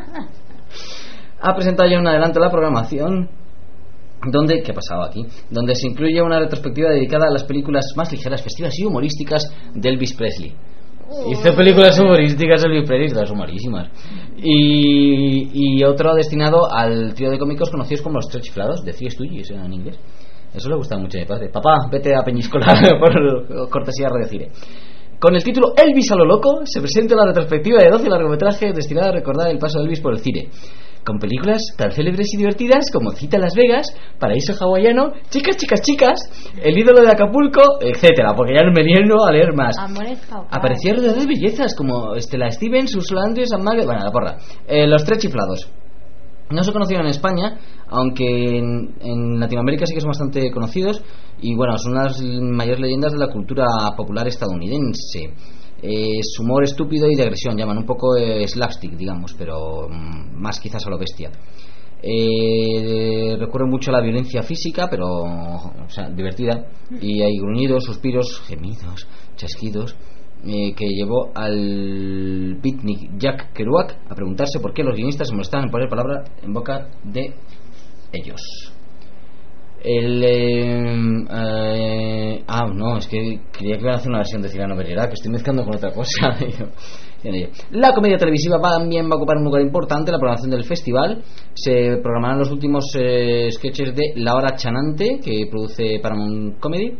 Ha presentado ya un adelanto de la programación, donde, ¿qué ha pasado aquí? Donde se incluye una retrospectiva dedicada a las películas más ligeras, festivas y humorísticas de Elvis Presley. Hizo películas humorísticas Elvis Presley, todas humorísimas. Y, y otro destinado al trío de cómicos conocidos como los Tres Chiflados, de Three Stooges en inglés. Eso le gusta mucho a mi padre. Papá, vete a Peñíscola por cortesía de Radio Cine. Con el título Elvis a lo loco, se presenta la retrospectiva de doce largometrajes destinada a recordar el paso de Elvis por el cine, con películas tan célebres y divertidas como Cita a Las Vegas, Paraíso Hawaiano, Chicas, Chicas, Chicas, El ídolo de Acapulco, etcétera, porque ya no me niego a leer más. Amores paucados. Aparecía rodeado de bellezas como Stella Stevens, Ursula Andress, Ann Margaret, bueno, la porra. Eh, los Tres Chiflados. No se conocieron en España, aunque en, en Latinoamérica sí que son bastante conocidos y bueno, son las mayores leyendas de la cultura popular estadounidense. Eh, su humor estúpido y de agresión, llaman un poco eh, slapstick, digamos, pero mm, más quizás a lo bestia. Eh, recurre mucho a la violencia física, pero o sea, divertida, y hay gruñidos, suspiros, gemidos, chasquidos, eh, que llevó al beatnik Jack Kerouac a preguntarse por qué los guionistas se molestaban en poner palabra en boca de ellos. El eh, eh, ah no, es que quería que iban a hacer una versión de Cyrano Bergerac, que estoy mezclando con otra cosa. La comedia televisiva también va a ocupar un lugar importante en la programación del festival. Se programarán los últimos eh, sketches de La Hora Chanante, que produce Paramount Comedy.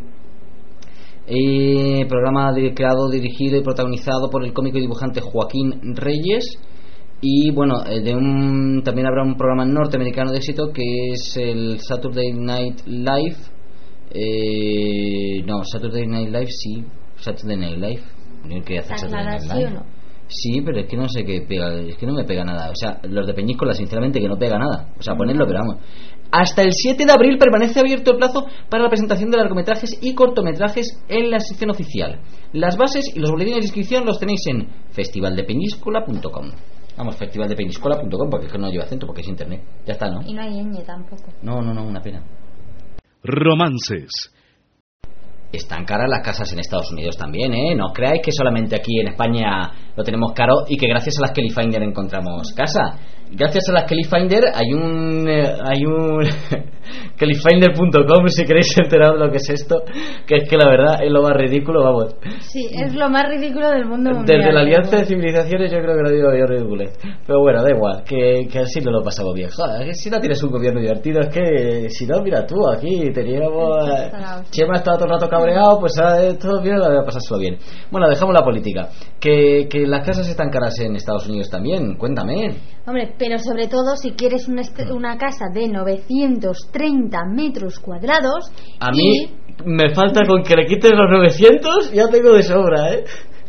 Eh, programa de, creado, dirigido y protagonizado por el cómico y dibujante Joaquín Reyes. Y bueno, de un, también habrá un programa norteamericano de éxito que es el Saturday Night Live. Eh, no, Saturday Night Live, sí, Saturday Night Live. ¿Qué hace Saturday Night Live? ¿Sí o no? Sí, pero es que no sé qué pega, es que no me pega nada. O sea, los de Peñíscola, sinceramente, que no pega nada. O sea, ponedlo, pero vamos. Hasta el siete de abril permanece abierto el plazo para la presentación de largometrajes y cortometrajes en la sección oficial. Las bases y los boletines de inscripción los tenéis en festival de peñíscola punto com. Vamos, festival de peñíscola punto com, porque es que no lleva acento, porque es internet. Ya está, ¿no? Y no hay ñ tampoco. No, no, no, una pena. Romances. Están caras las casas en Estados Unidos también, ¿eh? No creáis que solamente aquí en España lo tenemos caro y que gracias a las Kelly Finder encontramos casa. Gracias a las Kelly Finder hay un eh, hay un kelly finder punto com, si queréis enteraros de lo que es esto, que es que la verdad es lo más ridículo, vamos. Sí, es lo más ridículo del mundo mundial. Desde la Alianza de Civilizaciones yo creo que lo digo yo ridículo. Pero bueno, da igual, que, que así no lo pasamos bien. Joder, que si no tienes un gobierno divertido, es que si no, mira tú, aquí teníamos eh, Chema estaba todo el rato cabreado, pues eh, todo bien, la voy a pasárselo bien. Bueno, dejamos la política. Que, que las casas están caras en Estados Unidos también, cuéntame. Hombre, pero sobre todo si quieres una, est- una casa de novecientos treinta metros cuadrados. A mí me falta con que le quites los novecientos, ya tengo de sobra, ¿eh?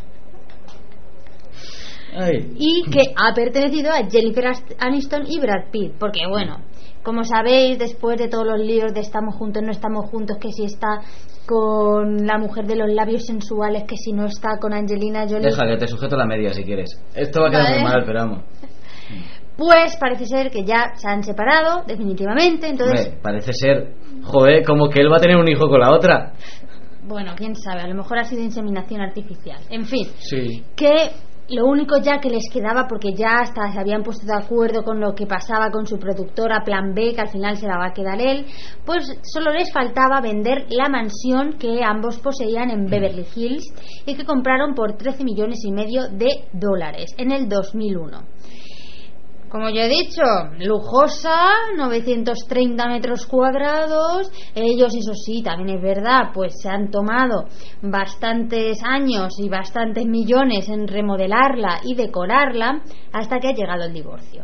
Ay. Y que ha pertenecido a Jennifer Aniston y Brad Pitt, porque bueno, como sabéis, después de todos los líos de estamos juntos, no estamos juntos, que si está con la mujer de los labios sensuales, que si no está con Angelina Jolie. Deja que te sujeto la media si quieres. Esto va a quedar Vale. muy mal, pero vamos. Pues parece ser que ya se han separado definitivamente, entonces. Hombre, parece ser, joder, como que él va a tener un hijo con la otra. Bueno, quién sabe, a lo mejor ha sido inseminación artificial. En fin, sí. Que lo único ya que les quedaba, porque ya hasta se habían puesto de acuerdo con lo que pasaba con su productora Plan B, que al final se la va a quedar él, pues solo les faltaba vender la mansión que ambos poseían en Beverly Hills y que compraron por trece millones y medio de dólares en el dos mil uno. Como yo he dicho, lujosa, novecientos treinta metros cuadrados. Ellos, eso sí, también es verdad, pues se han tomado bastantes años y bastantes millones en remodelarla y decorarla hasta que ha llegado el divorcio.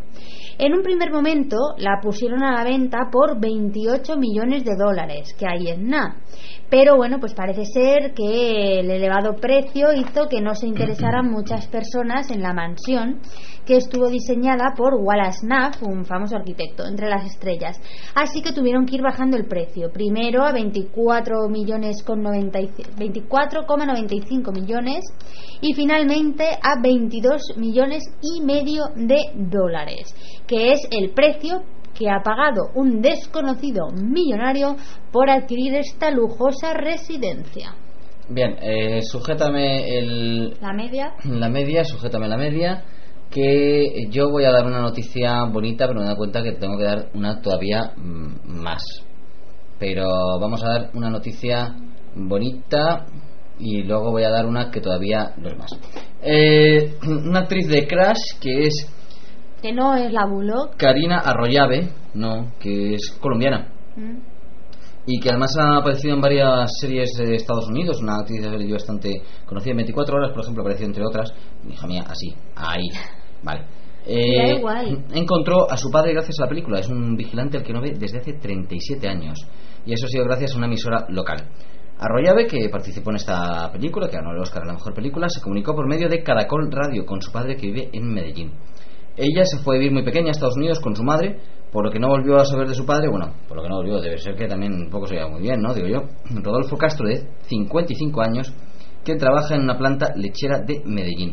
En un primer momento la pusieron a la venta por veintiocho millones de dólares, que ahí es nada. Pero bueno, pues parece ser que el elevado precio hizo que no se interesaran muchas personas en la mansión, que estuvo diseñada por Wallace Knapp, un famoso arquitecto, entre las estrellas. Así que tuvieron que ir bajando el precio, primero a veinticuatro millones con noventa y veinticuatro coma noventa y cinco millones y finalmente a veintidós millones y medio de dólares, que es el precio que ha pagado un desconocido millonario por adquirir esta lujosa residencia. Bien, eh, sujétame el... La media. La media, sujétame la media, que yo voy a dar una noticia bonita, pero me da cuenta que tengo que dar una todavía más. Pero vamos a dar una noticia bonita y luego voy a dar una que todavía no es más. Eh, una actriz de Crash que es... Que no es la Bullock. Karina Arroyave, no, que es colombiana. ¿Mm? Y que además ha aparecido en varias series de Estados Unidos, una actriz bastante conocida. En veinticuatro horas, por ejemplo, apareció entre otras. Hija mía, así, ahí, vale. Eh, da igual. Encontró a su padre gracias a la película. Es un vigilante al que no ve desde hace treinta y siete años. Y eso ha sido gracias a una emisora local. Arroyave, que participó en esta película, que ganó el Oscar a la mejor película, se comunicó por medio de Caracol Radio con su padre, que vive en Medellín. Ella se fue a vivir muy pequeña a Estados Unidos con su madre, por lo que no volvió a saber de su padre. Bueno, por lo que no volvió, debe ser que también un poco se lleva muy bien, ¿no? Digo yo. Rodolfo Castro, de cincuenta y cinco años, que trabaja en una planta lechera de Medellín.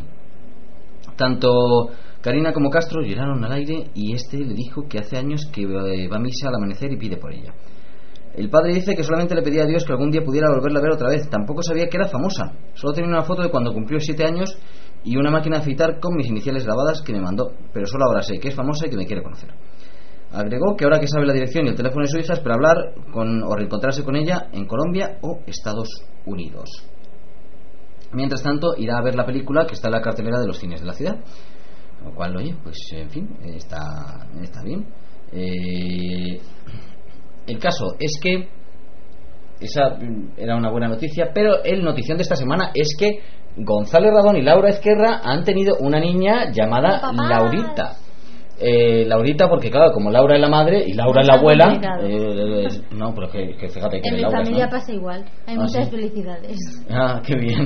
Tanto Karina como Castro lloraron al aire y este le dijo que hace años que va a misa al amanecer y pide por ella. El padre dice que solamente le pedía a Dios que algún día pudiera volverla a ver otra vez. Tampoco sabía que era famosa. Solo tenía una foto de cuando cumplió siete años y una máquina de afeitar con mis iniciales grabadas que me mandó, pero solo ahora sé que es famosa y que me quiere conocer. Agregó que ahora que sabe la dirección y el teléfono de su hija, espera hablar con, o reencontrarse con ella en Colombia o Estados Unidos. Mientras tanto, irá a ver la película que está en la cartelera de los cines de la ciudad, lo cual, oye, pues en fin, está, está bien. Eh, el caso es que esa era una buena noticia, pero el notición de esta semana es que Gonzalo Herradón y Laura Ezquerra han tenido una niña llamada Laurita. Eh, Laurita, porque claro, como Laura es la madre y Laura es la abuela, eh, eh, no, pero que, que fíjate que en mi Laura, familia ¿no? Pasa igual. Hay ¿Ah, muchas sí? felicidades. Ah, qué bien.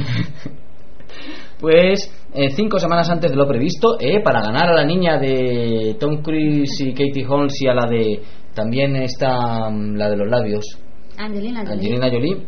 Pues eh, cinco semanas antes de lo previsto, eh, para ganar a la niña de Tom Cruise y Katie Holmes y a la de también está la de los labios, Angelina Jolie. Angelina Jolie,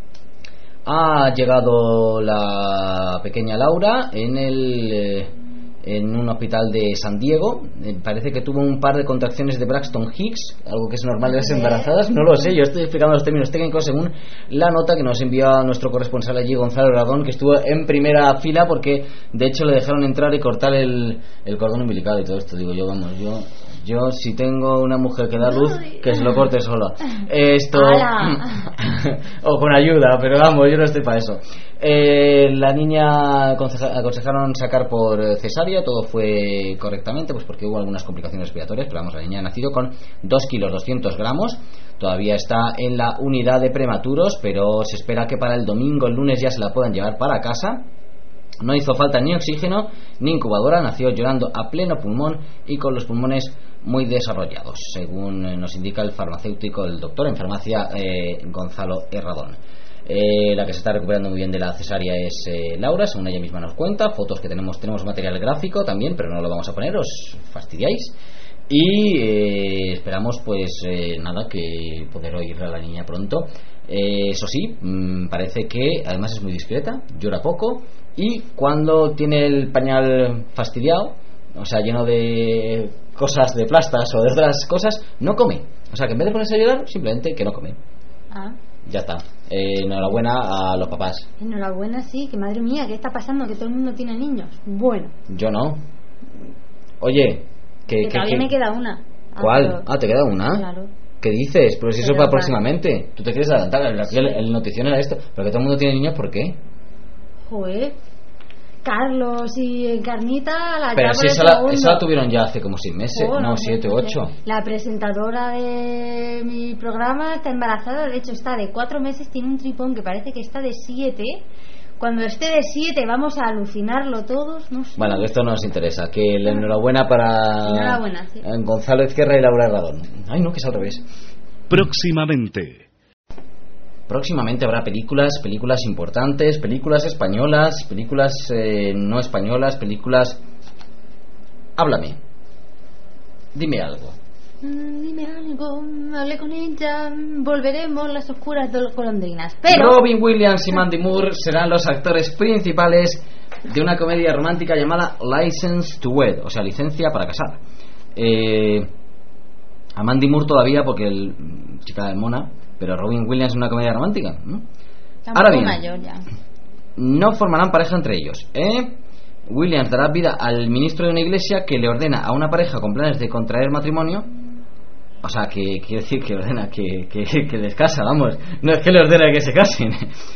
ha llegado la pequeña Laura en el eh, en un hospital de San Diego. Eh, parece que tuvo un par de contracciones de Braxton Hicks, algo que es normal en las embarazadas, no lo sé, yo estoy explicando los términos técnicos según la nota que nos envió a nuestro corresponsal allí, Gonzalo Herradón, que estuvo en primera fila porque de hecho le dejaron entrar y cortar el, el cordón umbilical y todo esto. Digo yo, vamos, yo Yo, si tengo una mujer que da luz, que se lo corte sola. Esto. O con ayuda, pero vamos, yo no estoy para eso. Eh, la niña aconsejaron sacar por cesárea, todo fue correctamente, pues porque hubo algunas complicaciones respiratorias, pero vamos, la niña ha nacido con dos kilos doscientos gramos. Todavía está en la unidad de prematuros, pero se espera que para el domingo, el lunes, ya se la puedan llevar para casa. No hizo falta ni oxígeno ni incubadora, nació llorando a pleno pulmón y con los pulmones muy desarrollados, según nos indica el farmacéutico, el doctor en farmacia eh, Gonzalo Herradón. Eh, la que se está recuperando muy bien de la cesárea es eh, Laura, según ella misma nos cuenta. Fotos que tenemos, tenemos material gráfico también, pero no lo vamos a poner, os fastidiáis. Y eh, esperamos pues eh, nada, que poder oír a la niña pronto. Eh, eso sí, mmm, parece que además es muy discreta, llora poco y cuando tiene el pañal fastidiado, o sea, lleno de cosas de plastas o de otras cosas, no come. O sea, que en vez de ponerse a llorar, simplemente que no come. Ah. Ya está. Eh, enhorabuena a los papás. Enhorabuena, sí, que madre mía, ¿qué está pasando? Que todo el mundo tiene niños. Bueno. Yo no. Oye, que, que que todavía que... me queda una. ¿Cuál? Ah, pero... ah, ¿te queda una? Claro. ¿Qué dices? Pero si eso Pero para vale. próximamente. Tú te quieres adelantar. El, el, el notición era esto. Pero que todo el mundo tiene niños, ¿por qué? Joder. Carlos y Encarnita la Pero ya si por el esa la, segundo. esa la tuvieron ya hace como seis meses. Joder, no, siete, no sé. ocho. La presentadora de mi programa está embarazada. De hecho está de cuatro meses. Tiene un tripón que parece que está de siete. cuando esté de siete vamos a alucinarlo todos, no sé. Bueno, que esto no nos interesa. Que la enhorabuena para Enhorabuena, sí. Gonzalo Ezquerra y Laura Herradón. Ay, no, que es al revés. Próximamente. Próximamente habrá películas, películas importantes, películas españolas, películas eh, no españolas, películas... Háblame. Dime algo. Mm, dime algo, hablé con ella, volveremos las oscuras golondrinas. Pero... Robin Williams y Mandy Moore serán los actores principales de una comedia romántica llamada License to Wed, o sea, licencia para casar. Eh, a Mandy Moore todavía, porque el chica de mona, pero Robin Williams es una comedia romántica, ¿no? Ahora bien, mayor ya. No formarán pareja entre ellos, ¿eh? Williams dará vida al ministro de una iglesia que le ordena a una pareja con planes de contraer matrimonio. O sea, que quiere decir que ordena que, que, que les casa, vamos. No es que le ordena que se casen.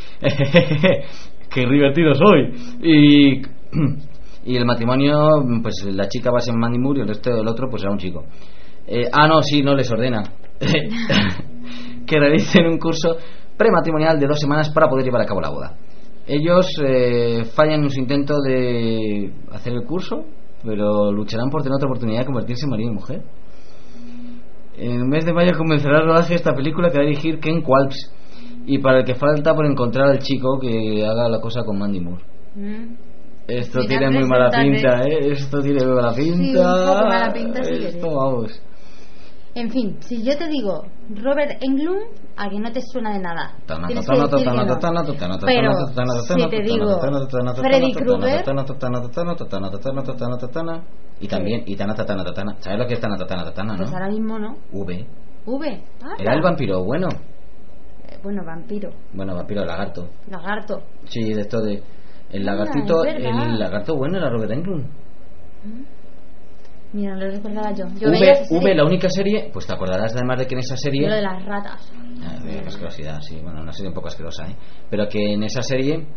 Qué divertido soy. Y, y el matrimonio, pues la chica va a ser Mandy Moore y el resto del otro pues será un chico. Eh, ah, no, sí, no les ordena. Que realicen un curso prematrimonial de dos semanas para poder llevar a cabo la boda. Ellos eh, fallan en su intento de hacer el curso, pero lucharán por tener otra oportunidad de convertirse en marido y mujer. En el mes de mayo comenzará el rodaje de esta película que va a dirigir Ken Kwalks, y para el que falta por encontrar al chico que haga la cosa con Mandy Moore. Mm. Esto Mira, tiene muy mala pinta, ¿eh? Esto tiene muy mala pinta. Sí, un poco mala pinta, sí. Esto, vamos. En fin, si yo te digo Robert Englund, a que no te suena de nada. Pero si te digo Freddy Krueger, y también y Tana Tatana Tatana, ¿sabes lo que es Tana Tatana Tatana, no? Pues ahora mismo no. V. V. Ah, era el vampiro bueno. Eh, bueno, vampiro. Bueno, vampiro, lagarto. Lagarto. Sí, de esto de el lagartito, ah, el lagarto bueno era Robert Englund. ¿Mm? Mira, no lo recordaba yo. yo V, V, la única serie, pues te acordarás además de que en esa serie... Lo de las ratas. Ah, de asquerosidad, sí, bueno, una serie un poco asquerosa, ¿eh? Pero que en esa serie,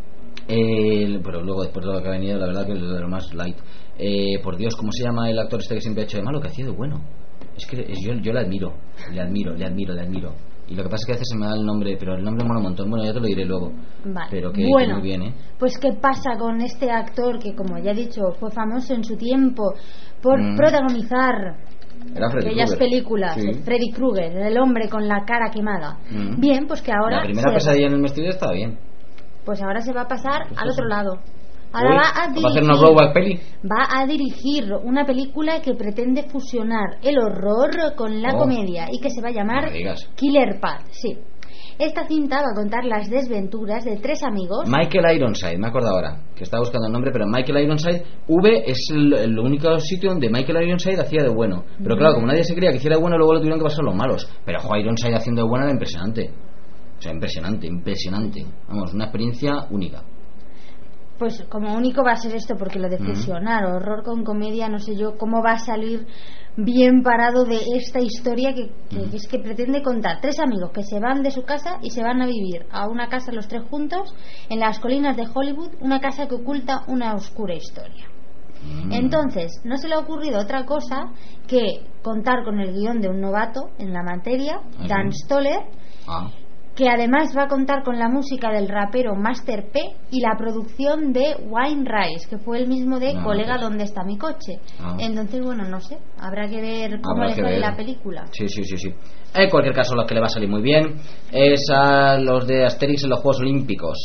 eh, pero luego después de lo que ha venido, la verdad que es de lo más light. Eh, por Dios, ¿cómo se llama el actor este que siempre ha hecho de malo? Que hacía de bueno. Es que es, yo, yo le admiro, le admiro, le admiro, le admiro. Y lo que pasa es que a veces se me da el nombre, pero el nombre mola un montón. Bueno, ya te lo diré luego. Vale. Pero que, bueno, que muy bien, ¿eh? Pues qué pasa con este actor que, como ya he dicho, fue famoso en su tiempo por mm. protagonizar aquellas Kruger. películas, sí. Freddy Krueger, el hombre con la cara quemada. Mm. Bien, pues que ahora... La primera pesadilla en el vestido estaba bien. Pues ahora se va a pasar pues al otro lado. Ahora Uy, va a dirigir, ¿va a hacer una throwback peli? Va a dirigir una película que pretende fusionar el horror con la oh. comedia y que se va a llamar no Killer Path. Sí. Esta cinta va a contar las desventuras de tres amigos. Michael Ironside, me acuerdo ahora, que estaba buscando el nombre, pero Michael Ironside, V es el, el único sitio donde Michael Ironside hacía de bueno. Pero claro, como nadie se creía que hiciera de bueno, luego lo tuvieron que pasar los malos. Pero jo, Ironside haciendo de bueno era impresionante. O sea, impresionante, impresionante. Vamos, una experiencia única. Pues como único va a ser esto, porque lo de fusionar mm. horror con comedia, no sé yo cómo va a salir bien parado de esta historia que, que, mm. que es que pretende contar tres amigos que se van de su casa y se van a vivir a una casa los tres juntos en las colinas de Hollywood, una casa que oculta una oscura historia. Mm. Entonces, no se le ha ocurrido otra cosa que contar con el guión de un novato en la materia, ¿Ah, Dan sí? Stoller, ah. que además va a contar con la música del rapero Master P y la producción de Wayne Rice, que fue el mismo de no, Colega, no, ¿dónde está mi coche? Ah. Entonces, bueno, no sé, habrá que ver cómo habrá le sale la película. Sí, sí, sí, sí. En cualquier caso, lo que le va a salir muy bien es a los de Asterix en los Juegos Olímpicos,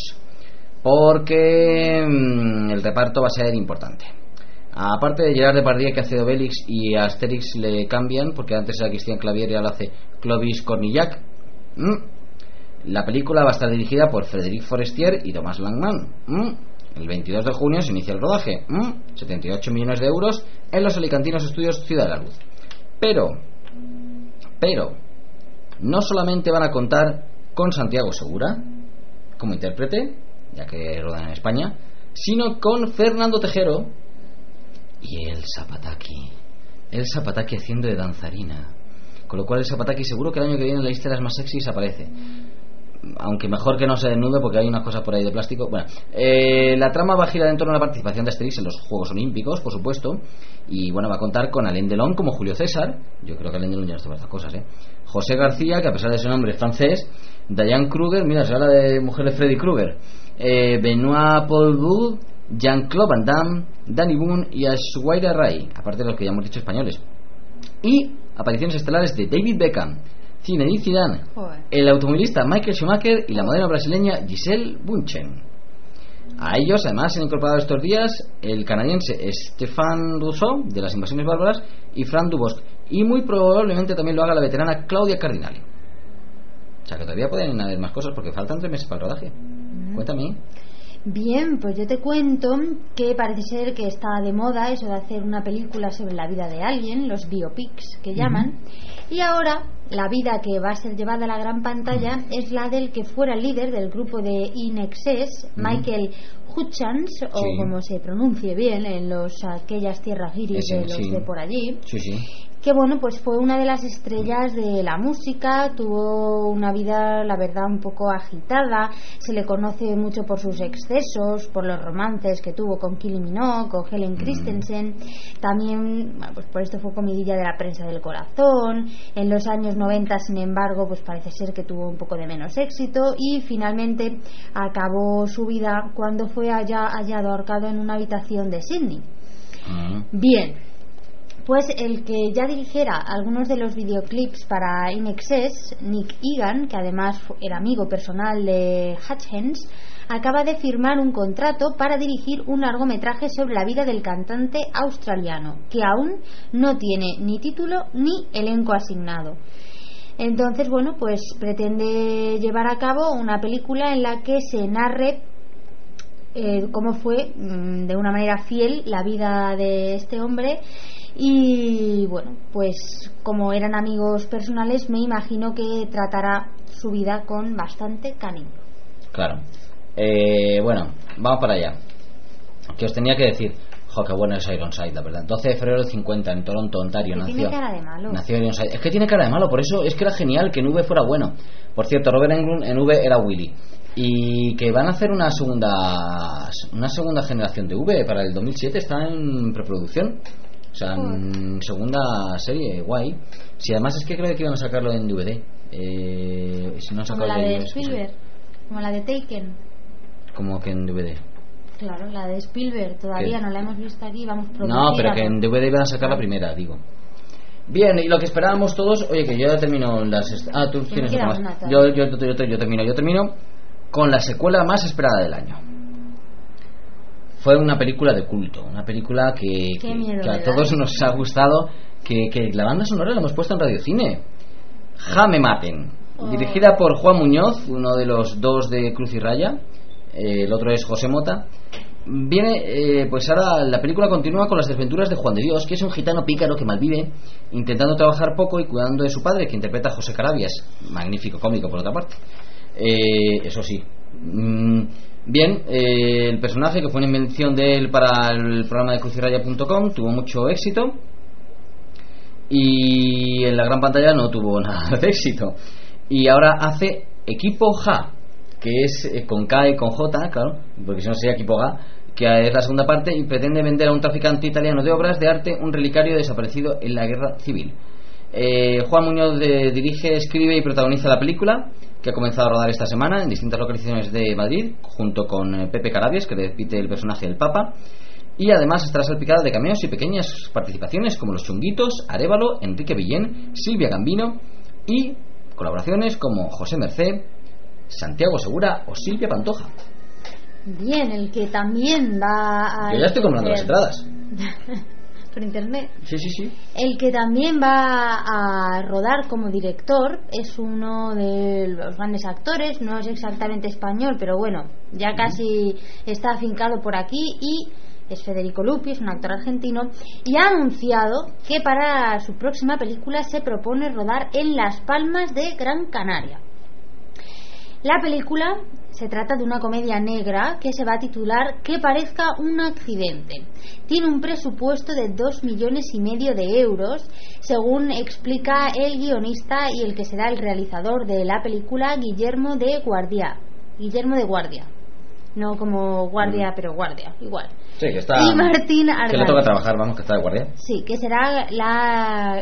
porque mmm, el reparto va a ser importante. Aparte de Gerard Depardieu, que hace de Obélix, y a Asterix le cambian, porque antes era Christian Clavier y ahora hace Clovis Cornillac. ¿Mm? La película va a estar dirigida por Frédéric Forestier y Thomas Langman. ¿Mm? El veintidós de junio se inicia el rodaje. ¿Mm? setenta y ocho millones de euros en los alicantinos estudios Ciudad de la Luz. Pero, pero, no solamente van a contar con Santiago Segura como intérprete, ya que rodan en España, sino con Fernando Tejero y el Zapataki. El Zapataki haciendo de danzarina. Con lo cual el Zapataki seguro que el año que viene en la lista de las más sexys aparece. aunque mejor que no se desnude porque hay unas cosas por ahí de plástico. Bueno, eh, la trama va a girar en torno a la participación de Asterix en los Juegos Olímpicos, por supuesto, y bueno, va a contar con Alain Delon como Julio César. Yo creo que Alain Delon ya no está para estas cosas, ¿eh? José García, que a pesar de su nombre es francés, Diane Kruger, mira, se habla de mujer de Freddy Krueger, eh, Benoit Poelvoud, Jean-Claude Van Damme, Danny Boone y Aishwarya Rai, aparte de los que ya hemos dicho españoles. Y apariciones estelares de David Beckham, Zinedine Zidane, Joder. el automovilista Michael Schumacher y la modelo brasileña Gisele Bündchen. A ellos además se han incorporado estos días el canadiense Stéphane Rousseau de las Invasiones Bárbaras y Frank Dubosc, y muy probablemente también lo haga la veterana Claudia Cardinali. O sea que todavía pueden haber más cosas porque faltan tres meses para el rodaje. Mm. Cuéntame. Bien, pues yo te cuento que parece ser que está de moda eso de hacer una película sobre la vida de alguien, los biopics que llaman, uh-huh. y ahora la vida que va a ser llevada a la gran pantalla uh-huh. es la del que fuera líder del grupo de In Excess, uh-huh. Michael Hutchence, sí. o como se pronuncie bien en los aquellas tierras iris de los sí. de por allí. Sí, sí. Que bueno, pues fue una de las estrellas de la música, tuvo una vida, la verdad, un poco agitada, se le conoce mucho por sus excesos, por los romances que tuvo con Kylie Minogue, con Helen Christensen, también, bueno, pues por esto fue comidilla de la prensa del corazón. En los años noventa, sin embargo, pues parece ser que tuvo un poco de menos éxito y finalmente acabó su vida cuando fue halla, hallado ahorcado en una habitación de Sydney. Uh-huh. Bien. Pues el que ya dirigiera algunos de los videoclips para In Excess, Nick Egan, que además era amigo personal de Hutchence, acaba de firmar un contrato para dirigir un largometraje sobre la vida del cantante australiano, que aún no tiene ni título ni elenco asignado. Entonces, bueno, pues pretende llevar a cabo una película en la que se narre eh, cómo fue, mm, de una manera fiel, la vida de este hombre. Y bueno, pues como eran amigos personales, me imagino que tratará su vida con bastante cariño. Claro. Eh, bueno, vamos para allá. Que os tenía que decir, jo, qué bueno es Ironside, la verdad. doce de febrero del cincuenta en Toronto, Ontario. Que nació, tiene cara de malo. Nació Ironside. Es que tiene cara de malo, por eso es que era genial que en V fuera bueno. Por cierto, Robert Englund en V era Willy. Y que van a hacer una segunda una segunda generación de V para el dos mil siete, está en preproducción. O sea, en segunda serie, guay. Si además es que creo que iban a sacarlo en D V D. Eh, si no como la de Spielberg, como la de Taken. Como que en D V D. Claro, la de Spielberg todavía no la hemos visto aquí, vamos a No, pero que en D V D iban a sacar la primera, digo. Bien, y lo que esperábamos todos, oye, que yo ya termino las... Est- ah, tú tienes otra más. Yo, yo, yo, yo, yo termino, yo termino con la secuela más esperada del año. Fue una película de culto, una película que, que, miedo, que a todos nos ha gustado, que, que la banda sonora la hemos puesto en Radio Cine. Ja me maten, oh. dirigida por Juan Muñoz, uno de los dos de Cruz y Raya, eh, el otro es José Mota. Viene, eh, pues ahora la película continúa con las desventuras de Juan de Dios, que es un gitano pícaro que malvive, intentando trabajar poco y cuidando de su padre, que interpreta a José Carabias, magnífico cómico por otra parte. Eh, eso sí. Mm, Bien, eh, el personaje, que fue una invención de él para el programa de cruz y raya punto com, tuvo mucho éxito y en la gran pantalla no tuvo nada de éxito. Y ahora hace Equipo G, que es eh, con K y con J, claro, porque si no sería Equipo G, que es la segunda parte, y pretende vender a un traficante italiano de obras de arte un relicario desaparecido en la guerra civil. eh, Juan Muñoz de, dirige, escribe y protagoniza la película, que ha comenzado a rodar esta semana en distintas localizaciones de Madrid, junto con eh, Pepe Carabias, que repite el personaje del Papa, y además estará salpicada de cameos y pequeñas participaciones como Los Chunguitos, Arévalo, Enrique Villén, Silvia Gambino, y colaboraciones como José Mercé, Santiago Segura o Silvia Pantoja. Bien, el que también va a... Yo ya estoy comprando las entradas. Por internet. Sí, sí, sí. El que también va a rodar como director es uno de los grandes actores, no es exactamente español, pero bueno, ya casi está afincado por aquí, y es Federico Lupi, es un actor argentino, y ha anunciado que para su próxima película se propone rodar en Las Palmas de Gran Canaria. La película Se trata de una comedia negra que se va a titular Que parezca un accidente. Tiene un presupuesto de dos millones y medio de euros, según explica el guionista y el que será el realizador de la película, Guillermo de Guardia. Guillermo de Guardia. No como guardia, mm. pero guardia, igual. Sí, que está... Y Martín Ardanez. Que le toca trabajar, vamos, que está de guardia. Sí, que será la...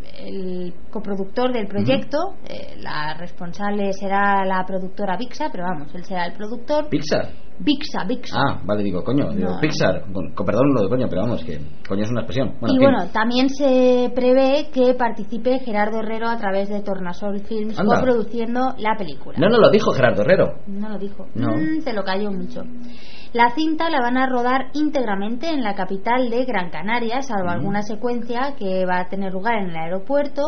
el coproductor del proyecto. Uh-huh. eh, la responsable será la productora Pixar, pero vamos, él será el productor. ¿Pixar? Pixar, Pixar. Ah, vale, digo, coño, digo, no, Pixar, con, con perdón lo de coño, pero vamos, que coño es una expresión. Bueno, y en fin. bueno, también se prevé que participe Gerardo Herrero a través de Tornasol Films, Anda. coproduciendo la película. No, no lo dijo Gerardo Herrero. No lo dijo. No. Mm, se lo cayó mucho. La cinta la van a rodar íntegramente en la capital de Gran Canaria, salvo uh-huh. alguna secuencia que va a tener lugar en el aeropuerto,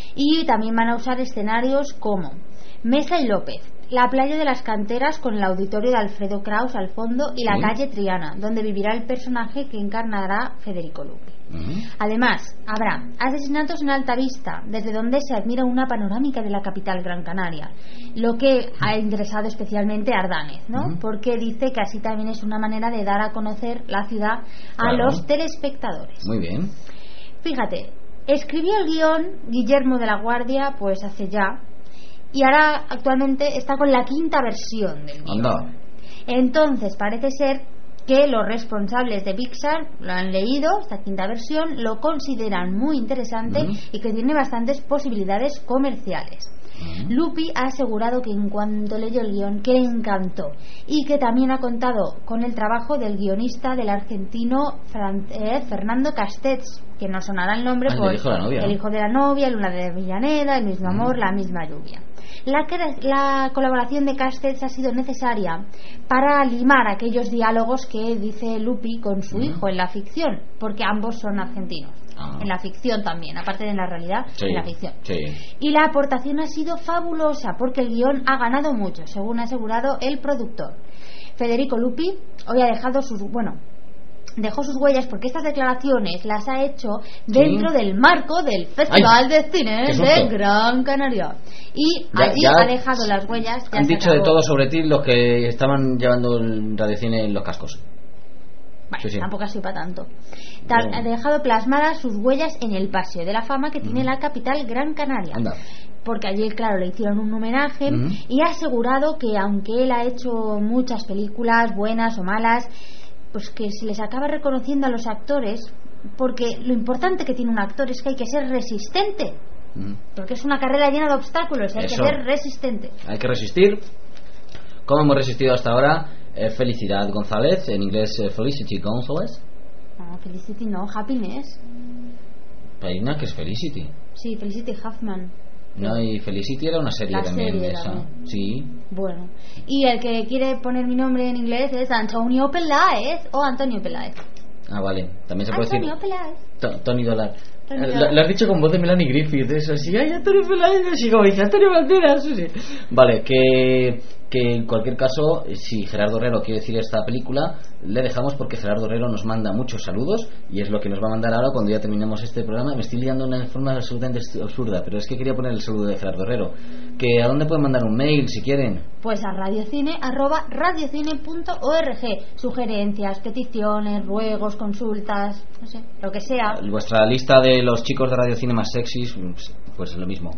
y también van a usar escenarios como Mesa y López, la playa de las Canteras con el auditorio de Alfredo Kraus al fondo y la ¿Sí? calle Triana, donde vivirá el personaje que encarnará Federico Lupi. Uh-huh. Además, habrá asesinatos en Alta Vista, desde donde se admira una panorámica de la capital Gran Canaria, lo que ha interesado especialmente a Ardanez, ¿no? Uh-huh. Porque dice que así también es una manera de dar a conocer la ciudad a claro. los telespectadores. Muy bien. Fíjate, escribió el guión Guillermo de la Guardia pues hace ya, y ahora actualmente está con la quinta versión del guión. Anda. Entonces parece ser que los responsables de Pixar lo han leído, esta quinta versión, lo consideran muy interesante uh-huh. y que tiene bastantes posibilidades comerciales. Uh-huh. Lupi ha asegurado que en cuanto leyó el guión que le encantó y que también ha contado con el trabajo del guionista del argentino Fran- eh, Fernando Castells, que no sonará el nombre ah, por el hijo de la novia, el ¿no? hijo de la novia, Luna de Villaneda, El mismo amor, uh-huh. La misma lluvia. La, la colaboración de Castells ha sido necesaria para limar aquellos diálogos que dice Lupi con su uh-huh. hijo en la ficción, porque ambos son argentinos. Ah. En la ficción también, aparte de en la realidad, sí, en la ficción. Sí. Y la aportación ha sido fabulosa porque el guión ha ganado mucho, según ha asegurado el productor. Federico Lupi hoy ha dejado sus... bueno, dejó sus huellas porque estas declaraciones las ha hecho dentro sí. del marco del Festival Ay, de Cine de Gran Canaria. Y ya, allí ya ha dejado las huellas. Ya han se dicho acabó. De todo sobre ti los que estaban llevando el radiocine en los cascos. Bueno, sí, sí. tampoco ha sido para tanto. Ta- ha dejado plasmadas sus huellas en el Paseo de la Fama que tiene mm. la capital Gran Canaria. Anda. Porque allí, claro, le hicieron un homenaje mm. y ha asegurado que aunque él ha hecho muchas películas, buenas o malas, pues que se les acaba reconociendo a los actores, porque lo importante que tiene un actor es que hay que ser resistente, mm. porque es una carrera llena de obstáculos, hay Eso. que ser resistente. Hay que resistir. ¿Cómo hemos resistido hasta ahora? Eh, Felicidad González, en inglés eh, Felicity González. No, Felicity no, Happiness. Paina, que es Felicity. Sí, Felicity Huffman. No, y Felicity era una serie La también serie esa. También. Sí. Bueno, y el que quiere poner mi nombre en inglés es Antonio Peláez o Antonio Peláez. Ah, vale, también se puede Antonio decir Peláez. T- Tony Dolar. Tony Eh, Dolar. Lo has dicho con voz de Melanie Griffith, eso así, ay, Antonio Peláez, así como dice Antonio Banderas, sí. Vale, que, que en cualquier caso, si Gerardo Herrero quiere decir esta película, le dejamos porque Gerardo Herrero nos manda muchos saludos y es lo que nos va a mandar ahora cuando ya terminemos este programa. Me estoy liando de una forma absolutamente absurda, pero es que quería poner el saludo de Gerardo Herrero. Que ¿a dónde pueden mandar un mail si quieren? Pues a radiocine arroba radiocine punto org. Sugerencias, peticiones, ruegos, consultas, no sé, lo que sea. Vuestra lista de los chicos de Radiocine más sexys, pues, pues lo mismo.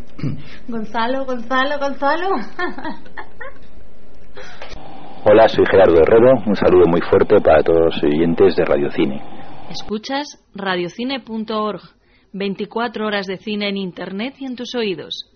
Gonzalo, Gonzalo, Gonzalo. Hola, soy Gerardo Herrero. Un saludo muy fuerte para todos los oyentes de Radiocine. Escuchas radiocine punto org. veinticuatro horas de cine en internet y en tus oídos.